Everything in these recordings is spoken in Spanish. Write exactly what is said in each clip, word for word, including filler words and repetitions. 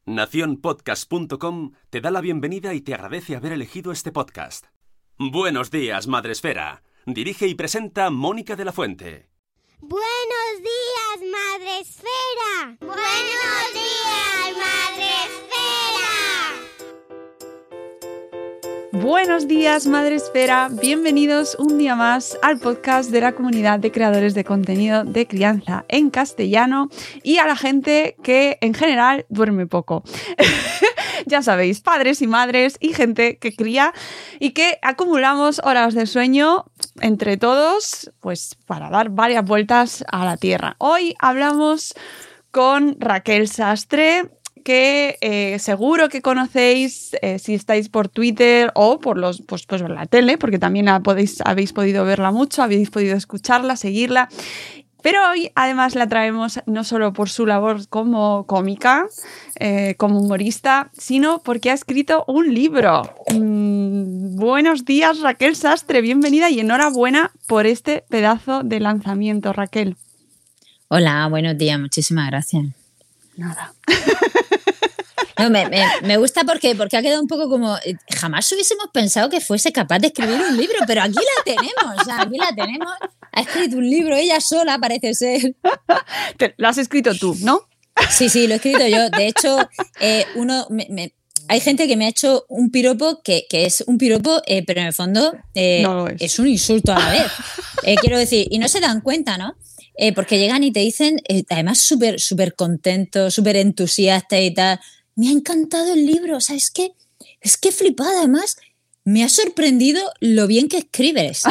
nación podcast punto com te da la bienvenida y te agradece haber elegido este podcast. Buenos días, Madresfera. Dirige y presenta Mónica de la Fuente. Buenos días, Madresfera. Buenos días, Madresfera. Buenos días, Madresfera. Bienvenidos un día más al podcast de la comunidad de creadores de contenido de crianza en castellano y a la gente que en general duerme poco. Ya sabéis, padres y madres y gente que cría y que acumulamos horas de sueño entre todos, pues para dar varias vueltas a la tierra. Hoy hablamos con Raquel Sastre, que eh, seguro que conocéis eh, si estáis por Twitter o por los pues, pues la tele, porque también la podéis, habéis podido verla mucho, habéis podido escucharla, seguirla. Pero hoy además la traemos no solo por su labor como cómica, eh, como humorista, sino porque ha escrito un libro. Mm, buenos días, Raquel Sastre, bienvenida y enhorabuena por este pedazo de lanzamiento, Raquel. Hola, buenos días, muchísimas gracias. Nada. No, me, me, me gusta porque, porque ha quedado un poco como... Jamás hubiésemos pensado que fuese capaz de escribir un libro, pero aquí la tenemos, o sea, aquí la tenemos. Ha escrito un libro ella sola, parece ser. Te, lo has escrito tú, ¿no? Sí, sí, lo he escrito yo. De hecho, eh, uno... Me, me, hay gente que me ha hecho un piropo que, que es un piropo, eh, pero en el fondo eh, no lo es. es un insulto a la vez. Eh, quiero decir, y no se dan cuenta, ¿no? Eh, porque llegan y te dicen, eh, además súper súper contentos, súper entusiastas y tal... Me ha encantado el libro, o sea, es que, es que flipada, además, me ha sorprendido lo bien que escribes.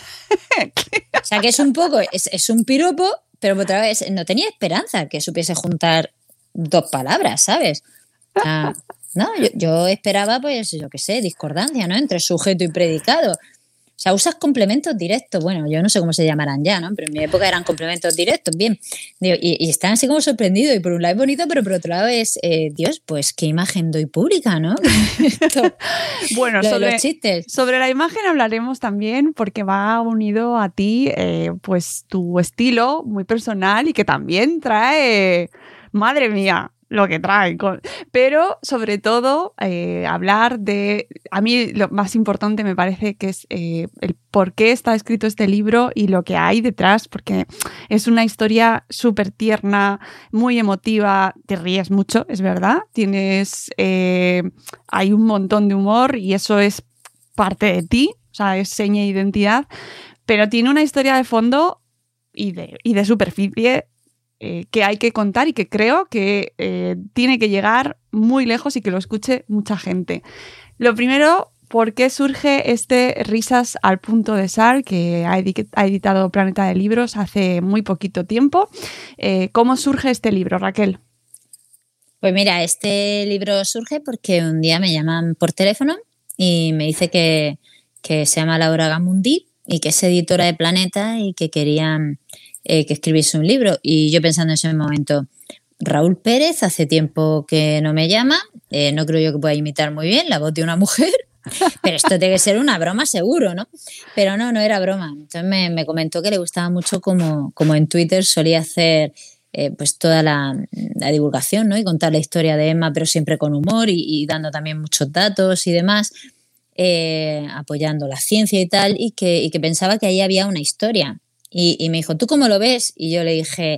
O sea, que es un poco, es, es un piropo, pero otra vez no tenía esperanza que supiese juntar dos palabras, ¿sabes? O sea, no, yo, yo esperaba, pues, yo qué sé, discordancia, ¿no? Entre sujeto y predicado. O sea, usas complementos directos. Bueno, yo no sé cómo se llamarán ya, ¿no? Pero en mi época eran complementos directos, bien. Digo, y, y están así como sorprendidos. Y por un lado es bonito, pero por otro lado es, eh, Dios, pues qué imagen doy pública, ¿no? Esto, bueno, lo sobre, de los chistes. sobre la imagen hablaremos también porque va unido a ti, eh, pues tu estilo muy personal y que también trae, madre mía, lo que trae, pero sobre todo eh, hablar de, a mí lo más importante me parece que es eh, el por qué está escrito este libro y lo que hay detrás, porque es una historia súper tierna, muy emotiva, te ríes mucho, es verdad, tienes, eh, hay un montón de humor y eso es parte de ti, o sea, es seña de identidad, pero tiene una historia de fondo y de, y de superficie Eh, que hay que contar y que creo que eh, tiene que llegar muy lejos y que lo escuche mucha gente. Lo primero, ¿por qué surge este Risas al punto de sal que ha, edi- ha editado Planeta de Libros hace muy poquito tiempo? Eh, ¿Cómo surge este libro, Raquel? Pues mira, este libro surge porque un día me llaman por teléfono y me dice que, que se llama Laura Gamundi y que es editora de Planeta y que querían... Eh, que escribiese un libro y yo pensando en ese momento, Raúl Pérez hace tiempo que no me llama, eh, no creo yo que pueda imitar muy bien la voz de una mujer, pero esto tiene que ser una broma seguro, ¿no? Pero no, no era broma. Entonces me, me comentó que le gustaba mucho como, como en Twitter solía hacer eh, pues toda la, la divulgación, ¿no? Y contar la historia de Emma, pero siempre con humor y, y dando también muchos datos y demás, eh, apoyando la ciencia y tal, y que, y que pensaba que ahí había una historia. Y, y me dijo, ¿tú cómo lo ves? Y yo le dije,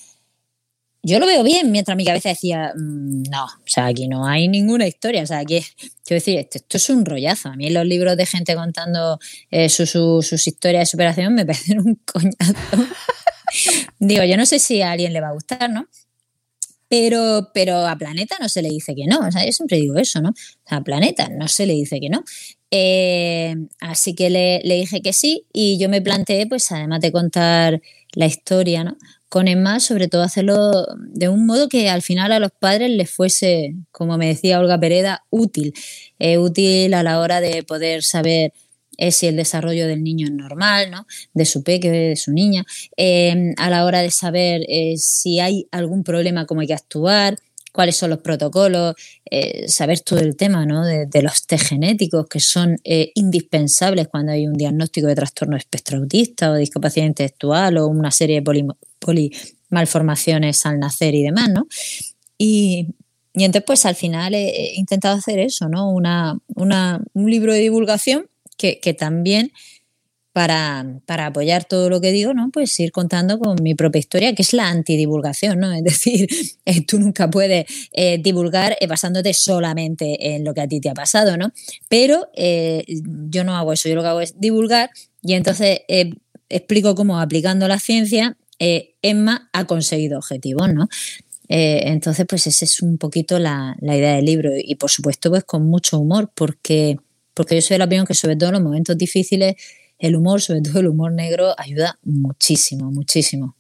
yo lo veo bien, mientras mi cabeza decía, mmm, no, o sea, aquí no hay ninguna historia. O sea, aquí, quiero decir, esto, esto es un rollazo. A mí los libros de gente contando eh, su, su, sus historias de superación me parecen un coñazo. Digo, yo no sé si a alguien le va a gustar, ¿no? Pero, pero a Planeta no se le dice que no. O sea, yo siempre digo eso, ¿no? A Planeta no se le dice que no. Eh, así que le, le dije que sí y yo me planteé, pues además de contar la historia, ¿no? Con Emma, sobre todo hacerlo de un modo que al final a los padres les fuese, como me decía Olga Pereda, útil. Eh, útil a la hora de poder saber eh, si el desarrollo del niño es normal, ¿no? De su peque, de su niña. Eh, a la hora de saber eh, si hay algún problema, cómo hay que actuar, cuáles son los protocolos, eh, saber todo el tema, ¿no? de, de los test genéticos que son eh, indispensables cuando hay un diagnóstico de trastorno espectro autista o discapacidad intelectual o una serie de poli, poli malformaciones al nacer y demás, ¿no? Y, y entonces, pues al final he, he intentado hacer eso, ¿no? Una, una, un libro de divulgación que, que también, para, para apoyar todo lo que digo, ¿no? Pues ir contando con mi propia historia, que es la antidivulgación, ¿no? Es decir, eh, tú nunca puedes eh, divulgar eh, basándote solamente en lo que a ti te ha pasado, ¿no? Pero eh, yo no hago eso, yo lo que hago es divulgar y entonces eh, explico cómo aplicando la ciencia eh, Emma ha conseguido objetivos, ¿no? Eh, entonces, pues esa es un poquito la, la idea del libro y, por supuesto, pues con mucho humor, porque, porque yo soy de la opinión que sobre todo en los momentos difíciles el humor, sobre todo el humor negro, ayuda muchísimo, muchísimo.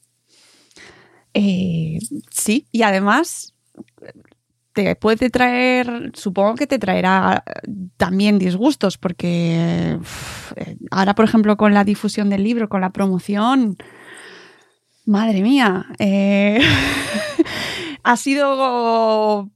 Eh, sí, y además te puede traer, supongo que te traerá también disgustos, porque uf, ahora, por ejemplo, con la difusión del libro, con la promoción, madre mía, eh, ha sido...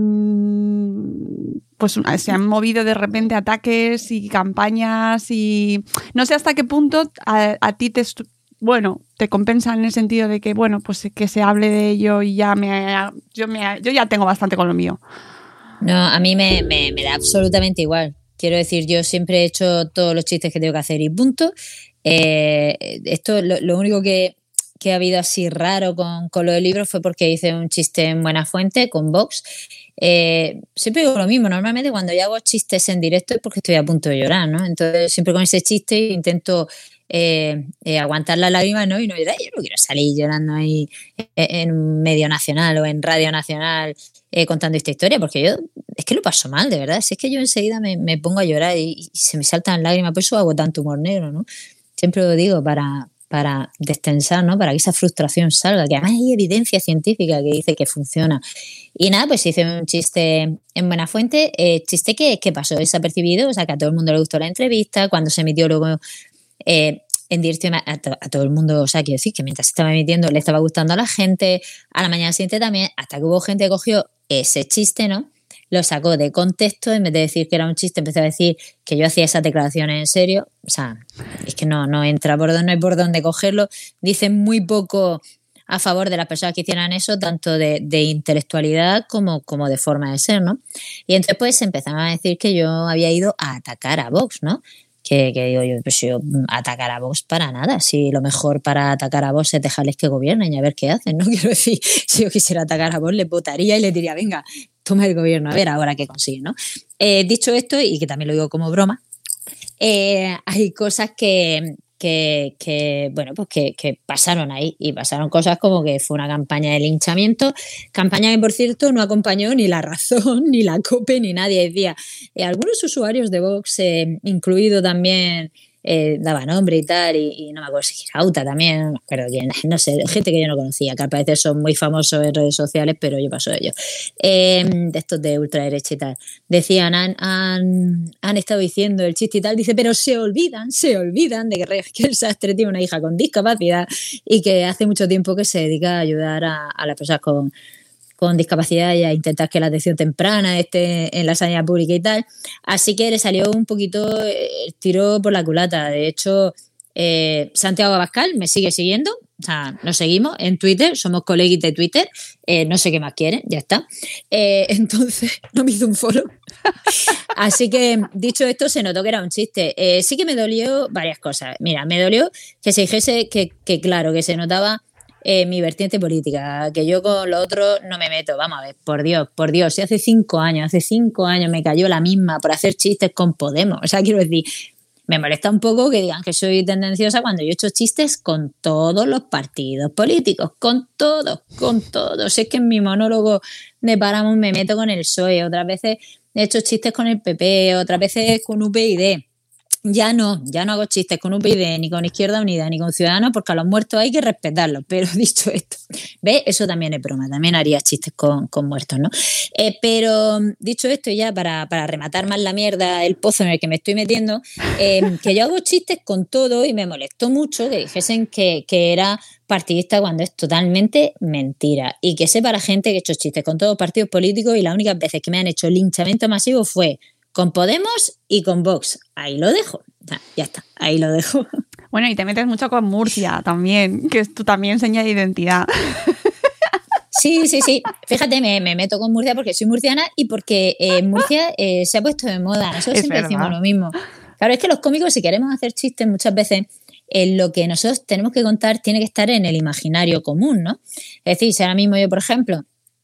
pues se han movido de repente ataques y campañas y no sé hasta qué punto a, a ti te bueno te compensa en el sentido de que bueno pues que se hable de ello y ya me yo me yo ya tengo bastante con lo mío. No, a mí me, me, me da absolutamente igual. Quiero decir, yo siempre he hecho todos los chistes que tengo que hacer y punto. Eh, esto lo, lo único que que ha habido así raro con, con lo del libro fue porque hice un chiste en Buenafuente con Vox. Eh, siempre digo lo mismo, normalmente cuando yo hago chistes en directo es porque estoy a punto de llorar, ¿no? Entonces siempre con ese chiste intento eh, eh, aguantar las lágrimas, ¿no? Y no llorar, yo no quiero salir llorando ahí en un medio nacional o en Radio Nacional eh, contando esta historia, porque yo es que lo paso mal, de verdad. Si es que yo enseguida me, me pongo a llorar y, y se me saltan lágrimas, por eso hago tanto humor negro, ¿no? Siempre lo digo para... para destensar, ¿no? Para que esa frustración salga, que además hay evidencia científica que dice que funciona. Y nada, pues hice un chiste en Buenafuente, eh, chiste que, que pasó desapercibido, o sea, que a todo el mundo le gustó la entrevista, cuando se emitió luego eh, en directo a, to- a todo el mundo, o sea, quiero decir que mientras se estaba emitiendo le estaba gustando a la gente, a la mañana siguiente también, hasta que hubo gente que cogió ese chiste, ¿no? Lo sacó de contexto, en vez de decir que era un chiste, empezó a decir que yo hacía esas declaraciones en serio. O sea, es que no, no entra por donde, no hay por dónde cogerlo. Dicen muy poco a favor de las personas que hicieran eso, tanto de, de intelectualidad como, como de forma de ser, ¿no? Y entonces pues empezaron a decir que yo había ido a atacar a Vox, ¿no? Que, que digo yo, pues yo atacar a Vox para nada. Si lo mejor para atacar a Vox es dejarles que gobiernen y a ver qué hacen, ¿no? Quiero decir, si yo quisiera atacar a Vox, les votaría y les diría, venga, toma el gobierno, a ver ahora qué consigue, ¿no? Eh, dicho esto, y que también lo digo como broma, eh, hay cosas que, que, que bueno, pues que, que pasaron ahí, y pasaron cosas como que fue una campaña de linchamiento, campaña que, por cierto, no acompañó ni La Razón, ni la COPE, ni nadie. Decía, eh, algunos usuarios de Vox, eh, incluido también... Eh, daba nombre y tal, y, y no me acuerdo si Girauta también, no me acuerdo quién, no sé, gente que yo no conocía, que al parecer son muy famosos en redes sociales, pero yo paso de ellos, eh, de estos de ultraderecha y tal, decían, han, han, han estado diciendo el chiste y tal, dice, pero se olvidan, se olvidan de que Raquel Sastre tiene una hija con discapacidad y que hace mucho tiempo que se dedica a ayudar a, a las personas con con discapacidad y a intentar que la atención temprana esté en la sanidad pública y tal. Así que le salió un poquito el tiro por la culata. De hecho, eh, Santiago Abascal me sigue siguiendo, o sea, nos seguimos en Twitter, somos coleguis de Twitter, eh, no sé qué más quieren, ya está. Eh, entonces, no me hizo un follow. Así que, dicho esto, se notó que era un chiste. Eh, sí que me dolió varias cosas. Mira, me dolió que se dijese que, que claro, que se notaba Eh, mi vertiente política, que yo con lo otro no me meto. Vamos a ver, por Dios, por Dios, si hace cinco años, hace cinco años me cayó la misma por hacer chistes con Podemos. O sea, quiero decir, me molesta un poco que digan que soy tendenciosa cuando yo he hecho chistes con todos los partidos políticos, con todos, con todos. Es que en mi monólogo de Páramo me meto con el P S O E, otras veces he hecho chistes con el P P, otras veces con U P YD. Ya no, ya no hago chistes con U P YD, ni con Izquierda Unida, ni con Ciudadanos, porque a los muertos hay que respetarlos. Pero dicho esto, ¿ves? Eso también es broma, también haría chistes con, con muertos, ¿no? Eh, pero dicho esto, ya para, para rematar más la mierda, el pozo en el que me estoy metiendo, eh, que yo hago chistes con todo y me molestó mucho que dijesen que, que era partidista cuando es totalmente mentira. Y que sepa la gente que he hecho chistes con todos los partidos políticos y las únicas veces que me han hecho linchamiento masivo fue con Podemos y con Vox. Ahí lo dejo. Ya, ya está, ahí lo dejo. Bueno, y te metes mucho con Murcia también, que es tu también seña de identidad. Sí, sí, sí. Fíjate, me, me meto con Murcia porque soy murciana y porque en eh, Murcia eh, se ha puesto de moda. Nosotros Es siempre verdad. decimos lo mismo. Claro, es que los cómicos, si queremos hacer chistes muchas veces, eh, lo que nosotros tenemos que contar tiene que estar en el imaginario común, ¿no? Es decir, si ahora mismo yo, por ejemplo,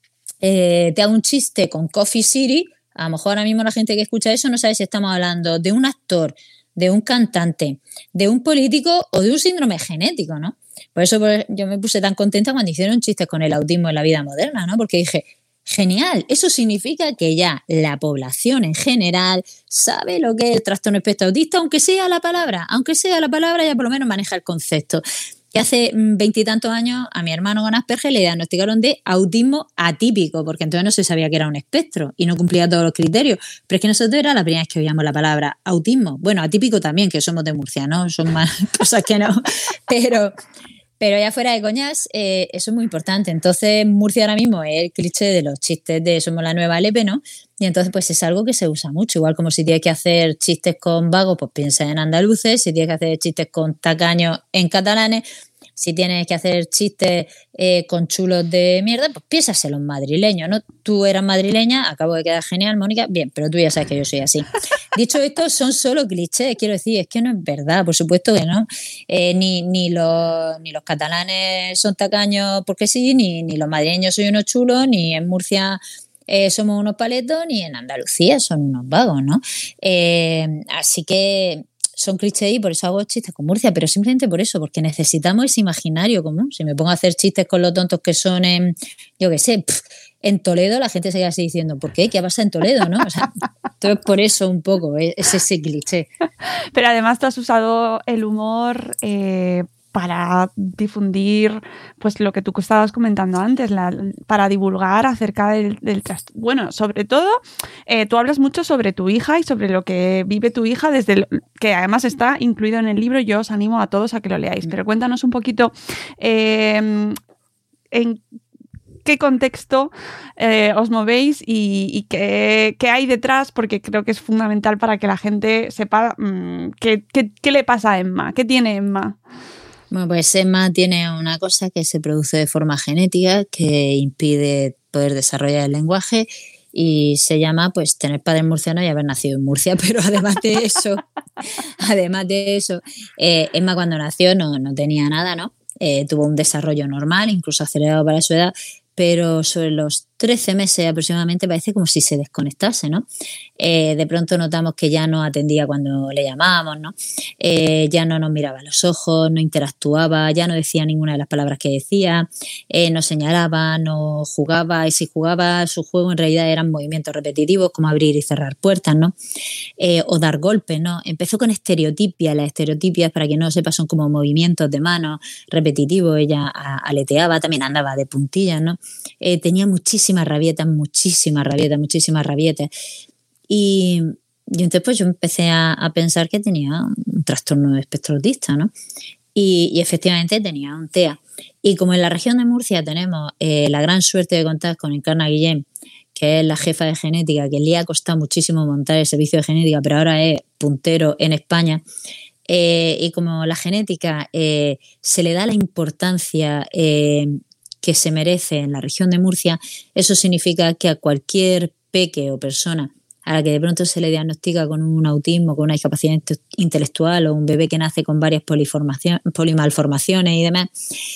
eh, te hago un chiste con Coffee City, a lo mejor ahora mismo la gente que escucha eso no sabe si estamos hablando de un actor, de un cantante, de un político o de un síndrome genético, ¿no? Por eso yo me puse tan contenta cuando hicieron chistes con el autismo en la vida moderna, ¿no? Porque dije, genial, eso significa que ya la población en general sabe lo que es el trastorno espectro autista, aunque sea la palabra, aunque sea la palabra, ya por lo menos maneja el concepto. Que hace veintitantos años a mi hermano con Asperger le diagnosticaron de autismo atípico, porque entonces no se sabía que era un espectro y no cumplía todos los criterios. Pero es que nosotros era la primera vez que oíamos la palabra autismo. Bueno, atípico también, que somos de Murcia, ¿no? Son más cosas que no. Pero, pero ya fuera de coñas, eh, eso es muy importante. Entonces, Murcia ahora mismo es el cliché de los chistes de somos la nueva Alepe, ¿no? Y entonces, pues es algo que se usa mucho. Igual como si tienes que hacer chistes con vagos, pues piensa en andaluces. Si tienes que hacer chistes con tacaños, en catalanes. Si tienes que hacer chistes eh, con chulos de mierda, pues piénsas en los madrileños, ¿no? Tú eras madrileña, acabo de quedar genial, Mónica. Bien, pero tú ya sabes que yo soy así. Dicho esto, son solo clichés, quiero decir, es que no es verdad, por supuesto que no. Eh, ni, ni, los, ni los catalanes son tacaños porque sí, ni, ni los madrileños son unos chulos, ni en Murcia eh, somos unos paletos, ni en Andalucía son unos vagos, ¿no? Eh, así que son clichés y por eso hago chistes con Murcia, pero simplemente por eso, porque necesitamos ese imaginario común. Si me pongo a hacer chistes con los tontos que son en, yo qué sé, pff, en Toledo, la gente se queda así diciendo, ¿por qué? ¿Qué pasa en Toledo? ¿No? O sea, entonces por eso un poco, es, es ese cliché. Pero además tú has usado el humor eh, para difundir, pues lo que tú estabas comentando antes, la, para divulgar acerca del, del trastorno. Bueno, sobre todo, eh, tú hablas mucho sobre tu hija y sobre lo que vive tu hija, desde el, que además está incluido en el libro. Yo os animo a todos a que lo leáis. Pero cuéntanos un poquito eh, en qué contexto eh, os movéis y, y qué, qué hay detrás, porque creo que es fundamental para que la gente sepa mmm, qué, qué, qué le pasa a Emma, qué tiene Emma. Bueno, pues Emma tiene una cosa que se produce de forma genética que impide poder desarrollar el lenguaje y se llama pues tener padres murcianos y haber nacido en Murcia, pero además de eso, además de eso, eh, Emma cuando nació no, no tenía nada, ¿no? Eh, tuvo un desarrollo normal, incluso acelerado para su edad, pero sobre los trece meses aproximadamente parece como si se desconectase, ¿no? Eh, de pronto notamos que ya no atendía cuando le llamábamos, ¿no? Eh, ya no nos miraba a los ojos, no interactuaba, ya no decía ninguna de las palabras que decía, eh, no señalaba, no jugaba, y si jugaba, su juego en realidad eran movimientos repetitivos como abrir y cerrar puertas, ¿no? Eh, o dar golpes, ¿no? Empezó con estereotipias. Las estereotipias, para quien no lo sepa, son como movimientos de manos repetitivos. Ella aleteaba, también andaba de puntillas, ¿no? Eh, tenía muchísimas rabietas, muchísimas rabietas, muchísimas rabietas. Y, y entonces pues yo empecé a, a pensar que tenía un trastorno de espectro autista, ¿no? Y, y efectivamente tenía un T E A. Y como en la región de Murcia tenemos eh, la gran suerte de contar con Encarna Guillén, que es la jefa de genética, que le ha costado muchísimo montar el servicio de genética, pero ahora es puntero en España. Eh, y como la genética eh, se le da la importancia eh, que se merece en la región de Murcia, eso significa que a cualquier peque o persona a la que de pronto se le diagnostica con un autismo, con una discapacidad intelectual o un bebé que nace con varias polimalformaciones y demás,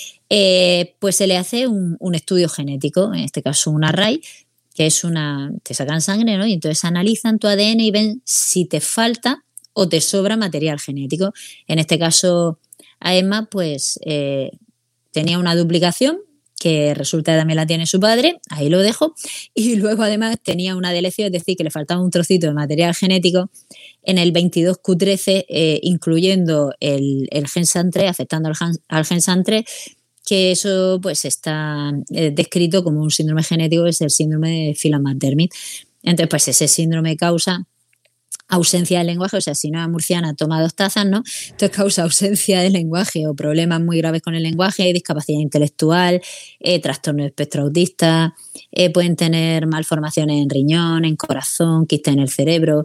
eh, pues se le hace un, un estudio genético, en este caso un array, que es una, te sacan sangre, ¿no? Y entonces analizan tu A D N y ven si te falta o te sobra material genético. En este caso, a Emma, pues eh, tenía una duplicación, que resulta que también la tiene su padre, ahí lo dejo, y luego además tenía una deleción, es decir, que le faltaba un trocito de material genético en el veintidós Q trece, eh, incluyendo el, el gen S A N tres, afectando al, al gen S A N tres, que eso pues está eh, descrito como un síndrome genético, que es el síndrome de Phelan-McDermid. Entonces, pues ese síndrome causa ausencia de lenguaje, o sea, si no es murciana, toma dos tazas, ¿no? Entonces causa ausencia de lenguaje o problemas muy graves con el lenguaje, discapacidad intelectual, eh, trastorno de espectro autista, eh, pueden tener malformaciones en riñón, en corazón, quistes en el cerebro.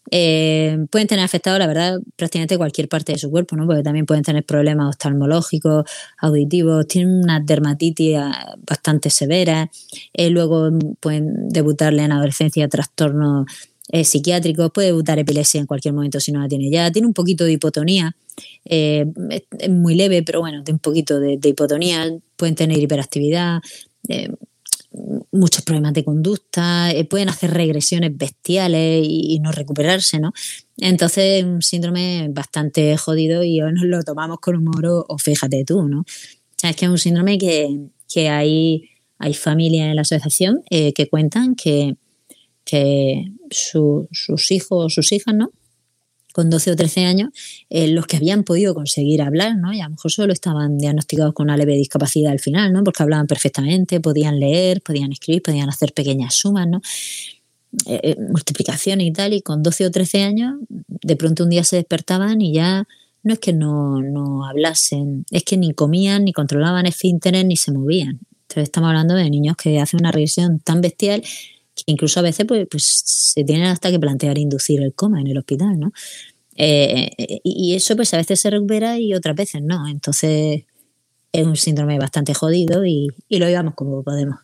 Eh, pueden tener afectado, la verdad, prácticamente cualquier parte de su cuerpo, ¿no? Porque también pueden tener problemas oftalmológicos, auditivos, tienen una dermatitis bastante severa, eh, luego pueden debutarle en adolescencia trastornos eh, psiquiátricos, puede debutar epilepsia en cualquier momento si no la tiene ya, tiene un poquito de hipotonía, eh, es, es muy leve, pero bueno, tiene un poquito de, de hipotonía, pueden tener hiperactividad, eh, muchos problemas de conducta, eh, pueden hacer regresiones bestiales y, y no recuperarse, ¿no? Entonces es un síndrome bastante jodido y hoy nos lo tomamos con humor o, o fíjate tú, ¿no? O sea, es que es un síndrome que, que hay, hay familias en la asociación eh, que cuentan que, que su, sus hijos o sus hijas, ¿no?, con doce o trece años, eh, los que habían podido conseguir hablar, ¿no? Y a lo mejor solo estaban diagnosticados con una leve discapacidad al final, ¿no? Porque hablaban perfectamente, podían leer, podían escribir, podían hacer pequeñas sumas, ¿no? Eh, eh, multiplicaciones y tal, y con doce o trece años, de pronto un día se despertaban y ya no es que no, no hablasen, es que ni comían, ni controlaban esfínteres, ni se movían. Entonces estamos hablando de niños que hacen una regresión tan bestial que incluso a veces pues, pues se tienen hasta que plantear inducir el coma en el hospital, ¿no? Eh, y eso pues a veces se recupera y otras veces no. Entonces es un síndrome bastante jodido y, y lo llevamos como podemos.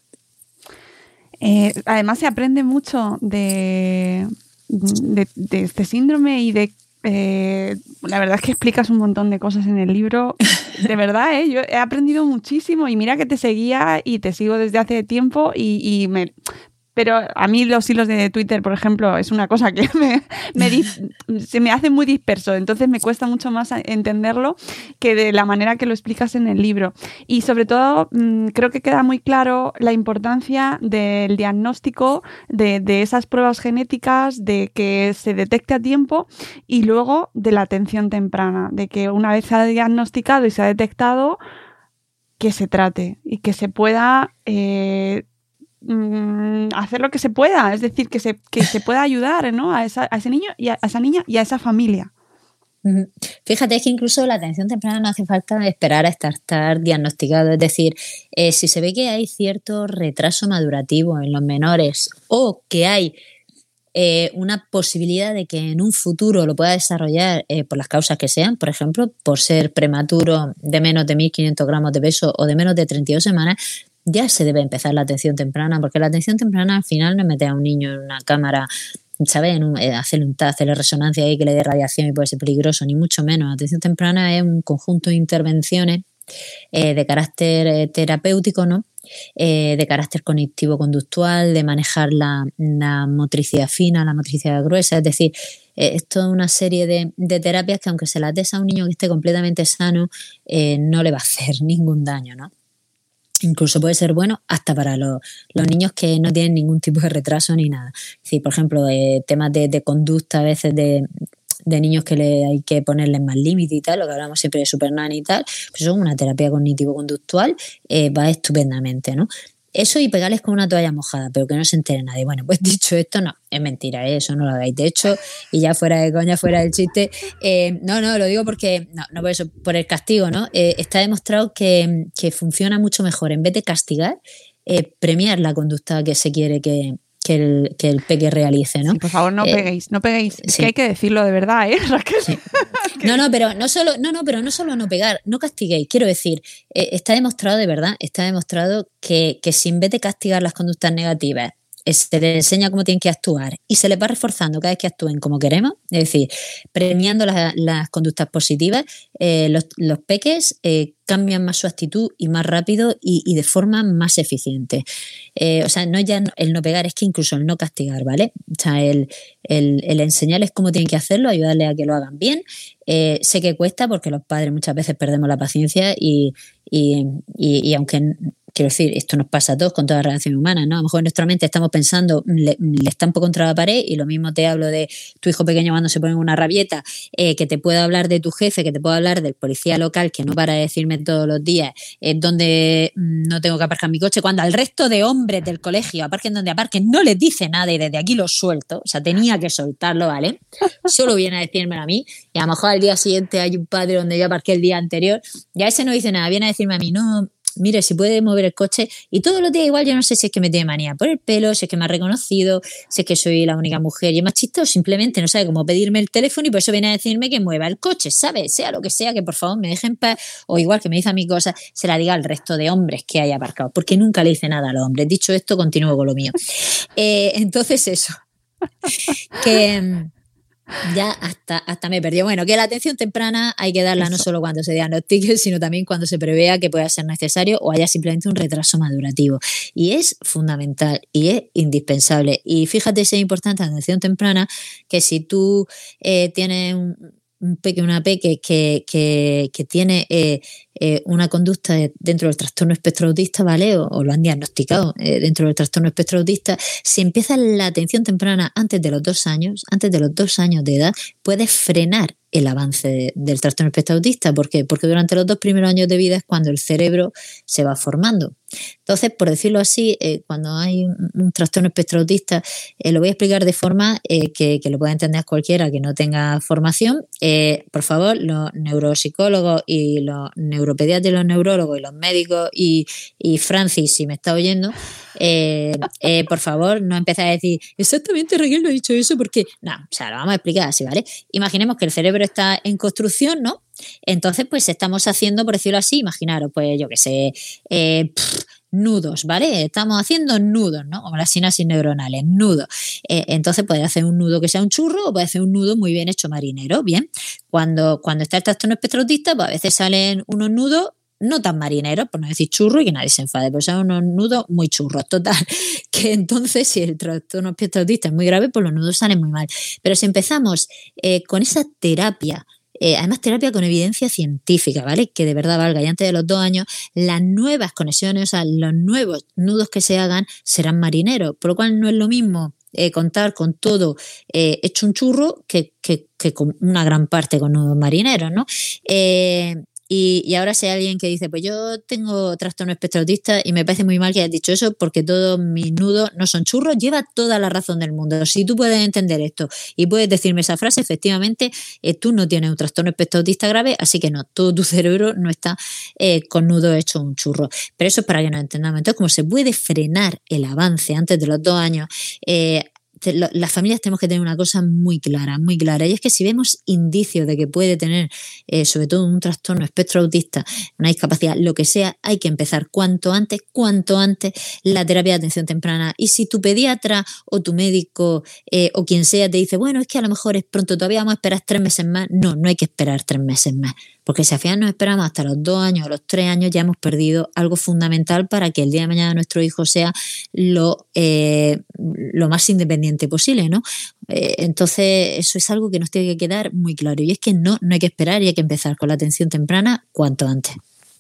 Eh, además se aprende mucho de, de, de este síndrome y de... Eh, la verdad es que explicas un montón de cosas en el libro. De verdad, ¿eh? Yo he aprendido muchísimo y mira que te seguía y te sigo desde hace tiempo y, y me... Pero a mí los hilos de Twitter, por ejemplo, es una cosa que me, me se me hace muy disperso, entonces me cuesta mucho más entenderlo que de la manera que lo explicas en el libro. Y sobre todo, mmm, creo que queda muy claro la importancia del diagnóstico, de, de esas pruebas genéticas, de que se detecte a tiempo y luego de la atención temprana, de que una vez se ha diagnosticado y se ha detectado, que se trate y que se pueda... Eh, hacer lo que se pueda, es decir, que se, que se pueda ayudar, ¿no?, a, esa, a ese niño y a, a esa niña y a esa familia. Fíjate, es que incluso la atención temprana no hace falta esperar a estar, estar diagnosticado, es decir, eh, si se ve que hay cierto retraso madurativo en los menores o que hay eh, una posibilidad de que en un futuro lo pueda desarrollar eh, por las causas que sean, por ejemplo, por ser prematuro de menos de mil quinientos gramos de peso o de menos de treinta y dos semanas, ya se debe empezar la atención temprana, porque la atención temprana al final no es meter a un niño en una cámara, ¿sabes? En un, eh, hacerle un test, hacerle resonancia ahí que le dé radiación y puede ser peligroso, ni mucho menos. La atención temprana es un conjunto de intervenciones eh, de carácter eh, terapéutico, ¿no? Eh, de carácter cognitivo-conductual, de manejar la, la motricidad fina, la motricidad gruesa, es decir, eh, es toda una serie de, de terapias que aunque se las des a un niño que esté completamente sano, eh, no le va a hacer ningún daño, ¿no? Incluso puede ser bueno hasta para los, los niños que no tienen ningún tipo de retraso ni nada. Es decir, por ejemplo, eh, temas de, de conducta a veces de, de niños que le, hay que ponerles más límite y tal, lo que hablamos siempre de Super Nanny y tal, pues eso, una terapia cognitivo-conductual eh, va estupendamente, ¿no? Eso y pegarles con una toalla mojada, pero que no se entere nadie. Bueno, pues dicho esto, no, es mentira, ¿eh? Eso no lo hagáis. De hecho, y ya fuera de coña, fuera del chiste, eh, no, no, lo digo porque, no, no por eso, por el castigo, ¿no? Eh, está demostrado que, que funciona mucho mejor, en vez de castigar, eh, premiar la conducta que se quiere que, que, el, que el peque realice, ¿no? Sí, por favor, no eh, peguéis, no peguéis. Es sí. que hay que decirlo de verdad, ¿eh? Sí. No, no, pero no solo, no, no, pero no solo no pegar, no castiguéis. Quiero decir, eh, está demostrado de verdad, está demostrado que, que si en vez de castigar las conductas negativas, eh, se les enseña cómo tienen que actuar y se les va reforzando cada vez que actúen como queremos, es decir, premiando las, las conductas positivas, eh, los, los peques eh, cambian más su actitud y más rápido y, y de forma más eficiente. Eh, o sea, no ya el no pegar, es que incluso el no castigar, ¿vale? O sea, el, el, el enseñarles cómo tienen que hacerlo, ayudarles a que lo hagan bien. Eh, sé que cuesta porque los padres muchas veces perdemos la paciencia y, y, y, y aunque... Quiero decir, esto nos pasa a todos con toda relación humana, ¿no? A lo mejor en nuestra mente estamos pensando, le, le estampo contra la pared y lo mismo te hablo de tu hijo pequeño cuando se pone una rabieta, eh, que te pueda hablar de tu jefe, que te pueda hablar del policía local que no para de decirme todos los días eh, donde no tengo que aparcar mi coche, cuando al resto de hombres del colegio aparquen donde aparquen no les dice nada y desde aquí lo suelto, o sea, tenía que soltarlo, ¿vale? Solo viene a decírmelo a mí y a lo mejor al día siguiente hay un padre donde yo aparqué el día anterior y a ese no dice nada, viene a decirme a mí, no... mire si puede mover el coche, y todos los días igual yo no sé si es que me tiene manía por el pelo, si es que me ha reconocido, si es que soy la única mujer y es machista, o simplemente no sabe cómo pedirme el teléfono y por eso viene a decirme que mueva el coche, ¿sabes? Sea lo que sea, que por favor me deje en paz, o igual que me dice a mi cosa, se la diga al resto de hombres que hay aparcados, porque nunca le dice nada a los hombres. Dicho esto, continúo con lo mío. Eh, entonces eso, que... Ya hasta, hasta me perdió. Bueno, que la atención temprana hay que darla Eso. no solo cuando se diagnostique, sino también cuando se prevea que pueda ser necesario o haya simplemente un retraso madurativo. Y es fundamental y es indispensable. Y fíjate si es importante la atención temprana, que si tú eh, tienes un, un peque, una peque que, que, que tiene eh, eh, una conducta de, dentro del trastorno espectro autista, ¿vale? O, o lo han diagnosticado eh, dentro del trastorno espectro autista, si empieza la atención temprana antes de los dos años, antes de los dos años de edad, puedes frenar el avance de, del trastorno espectro autista. ¿Por qué? Porque durante los dos primeros años de vida es cuando el cerebro se va formando. Entonces, por decirlo así, eh, cuando hay un, un trastorno espectro autista, eh, lo voy a explicar de forma eh, que, que lo pueda entender cualquiera que no tenga formación. Eh, por favor, los neuropsicólogos y los neuropediatras y los neurólogos y los médicos y, y Francis, si me está oyendo, eh, eh, por favor, no empecéis a decir exactamente Raquel no ha dicho eso porque... No, o sea, lo vamos a explicar así, ¿vale? Imaginemos que el cerebro está en construcción, ¿no? Entonces, pues estamos haciendo, por decirlo así, imaginaros, pues yo qué sé, eh, pff, nudos, ¿vale? Estamos haciendo nudos, ¿no? Como las sinapsis neuronales, nudos. Eh, entonces, puede hacer un nudo que sea un churro o puede hacer un nudo muy bien hecho marinero, ¿bien? Cuando, cuando está el trastorno espectro autista, pues a veces salen unos nudos no tan marineros, por no decir churro y que nadie se enfade, pero son unos nudos muy churros, total. Que entonces, si el trastorno espectro autista es muy grave, pues los nudos salen muy mal. Pero si empezamos eh, con esa terapia, Eh, además terapia con evidencia científica, ¿vale? Que de verdad valga. Y antes de los dos años, las nuevas conexiones, o sea, los nuevos nudos que se hagan serán marineros, por lo cual no es lo mismo eh, contar con todo eh, hecho un churro que, que, que con una gran parte con nudos marineros, ¿no? Eh, Y, y ahora si hay alguien que dice, pues yo tengo trastorno espectro autista y me parece muy mal que hayas dicho eso porque todos mis nudos no son churros, lleva toda la razón del mundo. Si tú puedes entender esto y puedes decirme esa frase, efectivamente eh, tú no tienes un trastorno espectro autista grave, así que no, todo tu cerebro no está eh, con nudos hechos un churro. Pero eso es para que nos entendamos. Entonces, como se puede frenar el avance antes de los dos años, eh, las familias tenemos que tener una cosa muy clara, muy clara, y es que si vemos indicios de que puede tener, eh, sobre todo un trastorno espectro autista, una discapacidad, lo que sea, hay que empezar cuanto antes, cuanto antes la terapia de atención temprana. Y si tu pediatra o tu médico eh, o quien sea te dice, bueno, es que a lo mejor es pronto, todavía vamos a esperar tres meses más, no, no hay que esperar tres meses más. Porque si al final nos esperamos hasta los dos años o los tres años, ya hemos perdido algo fundamental para que el día de mañana nuestro hijo sea lo, eh, lo más independiente posible, ¿no? Eh, entonces, eso es algo que nos tiene que quedar muy claro. Y es que no, no hay que esperar y hay que empezar con la atención temprana cuanto antes.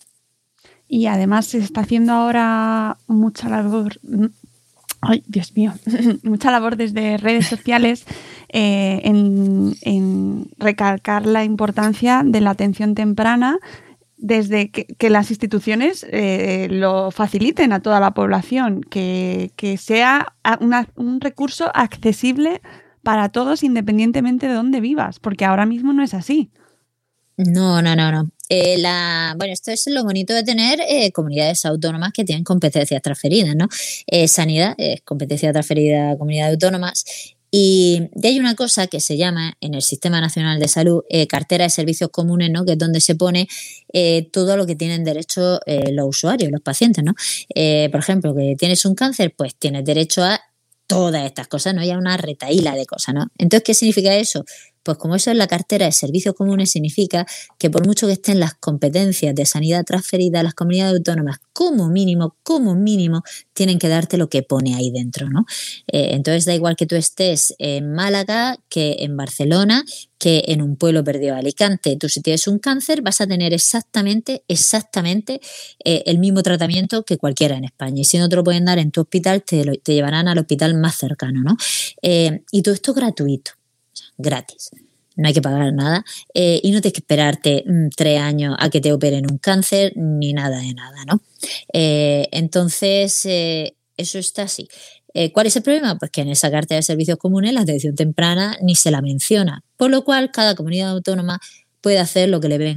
Y además se está haciendo ahora mucha labor... Ay, Dios mío, mucha labor desde redes sociales eh, en, en recalcar la importancia de la atención temprana desde que, que las instituciones eh, lo faciliten a toda la población, que, que sea una, un recurso accesible para todos independientemente de dónde vivas, porque ahora mismo no es así. No, no, no, no. Eh, la, bueno, esto es lo bonito de tener eh, comunidades autónomas que tienen competencias transferidas, ¿no? Eh, sanidad es competencia transferida a comunidades autónomas. Y, y hay una cosa que se llama en el Sistema Nacional de Salud eh, cartera de servicios comunes, ¿no? Que es donde se pone eh, todo lo que tienen derecho eh, los usuarios, los pacientes, ¿no? Eh, por ejemplo, que tienes un cáncer, pues tienes derecho a todas estas cosas, ¿no? Hay una retahíla de cosas, ¿no? Entonces, ¿qué significa eso? Pues como eso es la cartera de servicios comunes, significa que por mucho que estén las competencias de sanidad transferidas a las comunidades autónomas, como mínimo, como mínimo, tienen que darte lo que pone ahí dentro, ¿no? Eh, entonces da igual que tú estés en Málaga, que en Barcelona, que en un pueblo perdido de Alicante. Tú si tienes un cáncer vas a tener exactamente, exactamente eh, el mismo tratamiento que cualquiera en España. Y si no te lo pueden dar en tu hospital, te, lo, te llevarán al hospital más cercano, ¿no? Eh, y todo esto gratuito. Gratis, no hay que pagar nada eh, y no tienes que esperarte mmm, tres años a que te operen un cáncer ni nada de nada, ¿no? Eh, entonces, eh, eso está así. Eh, ¿Cuál es el problema? Pues que en esa cartera de servicios comunes la atención temprana ni se la menciona, por lo cual cada comunidad autónoma puede hacer lo que le venga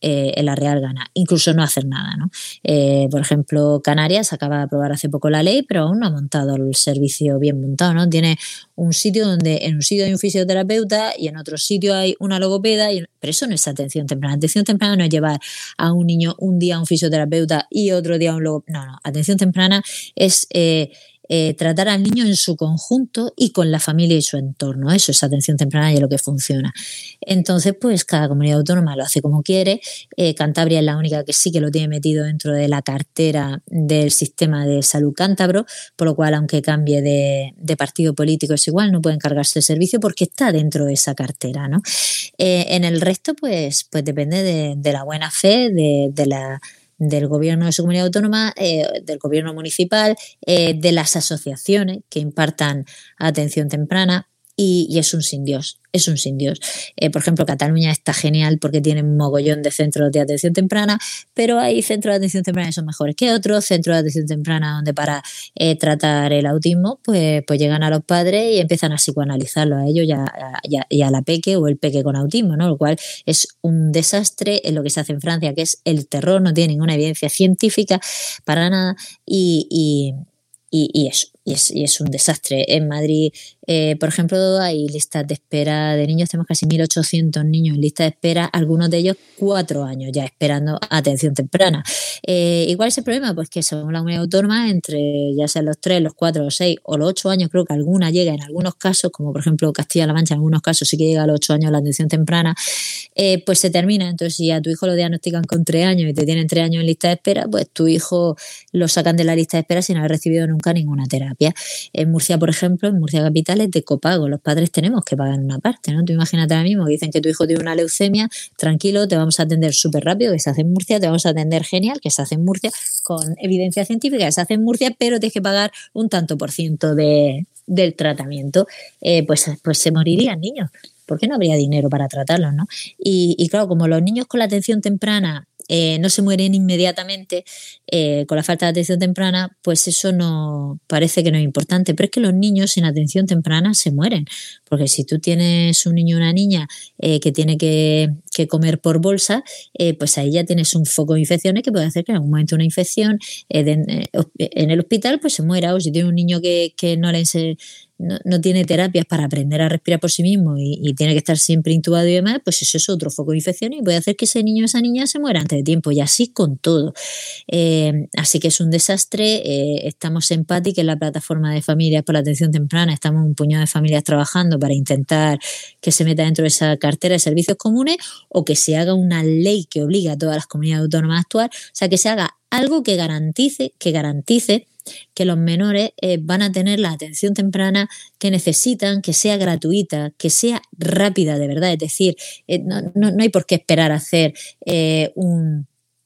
eh, en la real gana, incluso no hacer nada, ¿no? Eh, por ejemplo, Canarias acaba de aprobar hace poco la ley, pero aún no ha montado el servicio bien montado, ¿no? Tiene un sitio donde en un sitio hay un fisioterapeuta y en otro sitio hay una logopeda, y, pero eso no es atención temprana. Atención temprana no es llevar a un niño un día a un fisioterapeuta y otro día a un logopeda. No, no. Atención temprana es eh, eh, tratar al niño en su conjunto y con la familia y su entorno. Eso es atención temprana y es lo que funciona. Entonces, pues cada comunidad autónoma lo hace como quiere. Eh, Cantabria es la única que sí que lo tiene metido dentro de la cartera del sistema de salud cántabro, por lo cual, aunque cambie de, de partido político, es igual, no pueden cargarse el servicio porque está dentro de esa cartera, ¿no? Eh, en el resto, pues, pues depende de, de la buena fe, de, de la del gobierno de su comunidad autónoma, eh, del gobierno municipal, eh, de las asociaciones que impartan atención temprana, y, y es un sin Dios, es un sin Dios. Eh, por ejemplo, Cataluña está genial porque tiene un mogollón de centros de atención temprana, pero hay centros de atención temprana que son mejores que otros, centros de atención temprana donde para eh, tratar el autismo, pues, pues llegan a los padres y empiezan a psicoanalizarlo a ellos y a, y a, y a la peque o el peque con autismo, ¿no? Lo cual es un desastre en lo que se hace en Francia, que es el terror, no tiene ninguna evidencia científica para nada, y, y, y, y eso. Y es, y es un desastre. En Madrid, eh, por ejemplo, hay listas de espera de niños, tenemos casi mil ochocientos niños en lista de espera, algunos de ellos cuatro años ya esperando atención temprana. Eh, ¿Y cuál es el problema? Pues que según la comunidad autónoma, entre ya sean los tres, los cuatro, los seis o los ocho años, creo que alguna llega en algunos casos, como por ejemplo Castilla-La Mancha, en algunos casos sí que llega a los ocho años la atención temprana, eh, pues se termina. Entonces, si a tu hijo lo diagnostican con tres años y te tienen tres años en lista de espera, pues tu hijo lo sacan de la lista de espera sin haber recibido nunca ninguna terapia. En Murcia, por ejemplo, en Murcia capital es de copago. Los padres tenemos que pagar una parte, ¿no? Tú imagínate ahora mismo que dicen que tu hijo tiene una leucemia, tranquilo, te vamos a atender súper rápido, que se hace en Murcia, te vamos a atender genial, que se hace en Murcia, con evidencia científica, que se hace en Murcia, pero tienes que pagar un tanto por ciento de, del tratamiento. Eh, pues, pues se morirían niños, porque no habría dinero para tratarlos, ¿no? Y, y claro, como los niños con la atención temprana Eh, no se mueren inmediatamente eh, con la falta de atención temprana, pues eso no parece que no es importante, pero es que los niños sin atención temprana se mueren, porque si tú tienes un niño o una niña eh, que tiene que, que comer por bolsa, eh, pues ahí ya tienes un foco de infecciones que puede hacer que en algún momento una infección eh, de, eh, en el hospital pues se muera, o si tiene un niño que, que no le enseña, No, no tiene terapias para aprender a respirar por sí mismo y, y tiene que estar siempre intubado y demás, pues eso es otro foco de infección y puede hacer que ese niño o esa niña se muera antes de tiempo, y así con todo. Eh, así que es un desastre. Eh, estamos en P A T I, que es la plataforma de familias por la atención temprana, estamos un puñado de familias trabajando para intentar que se meta dentro de esa cartera de servicios comunes, o que se haga una ley que obligue a todas las comunidades autónomas a actuar, o sea, que se haga algo que garantice, que garantice que los menores eh, van a tener la atención temprana que necesitan, que sea gratuita, que sea rápida de verdad. Es decir, eh, no, no, no hay por qué esperar a hacer eh, un,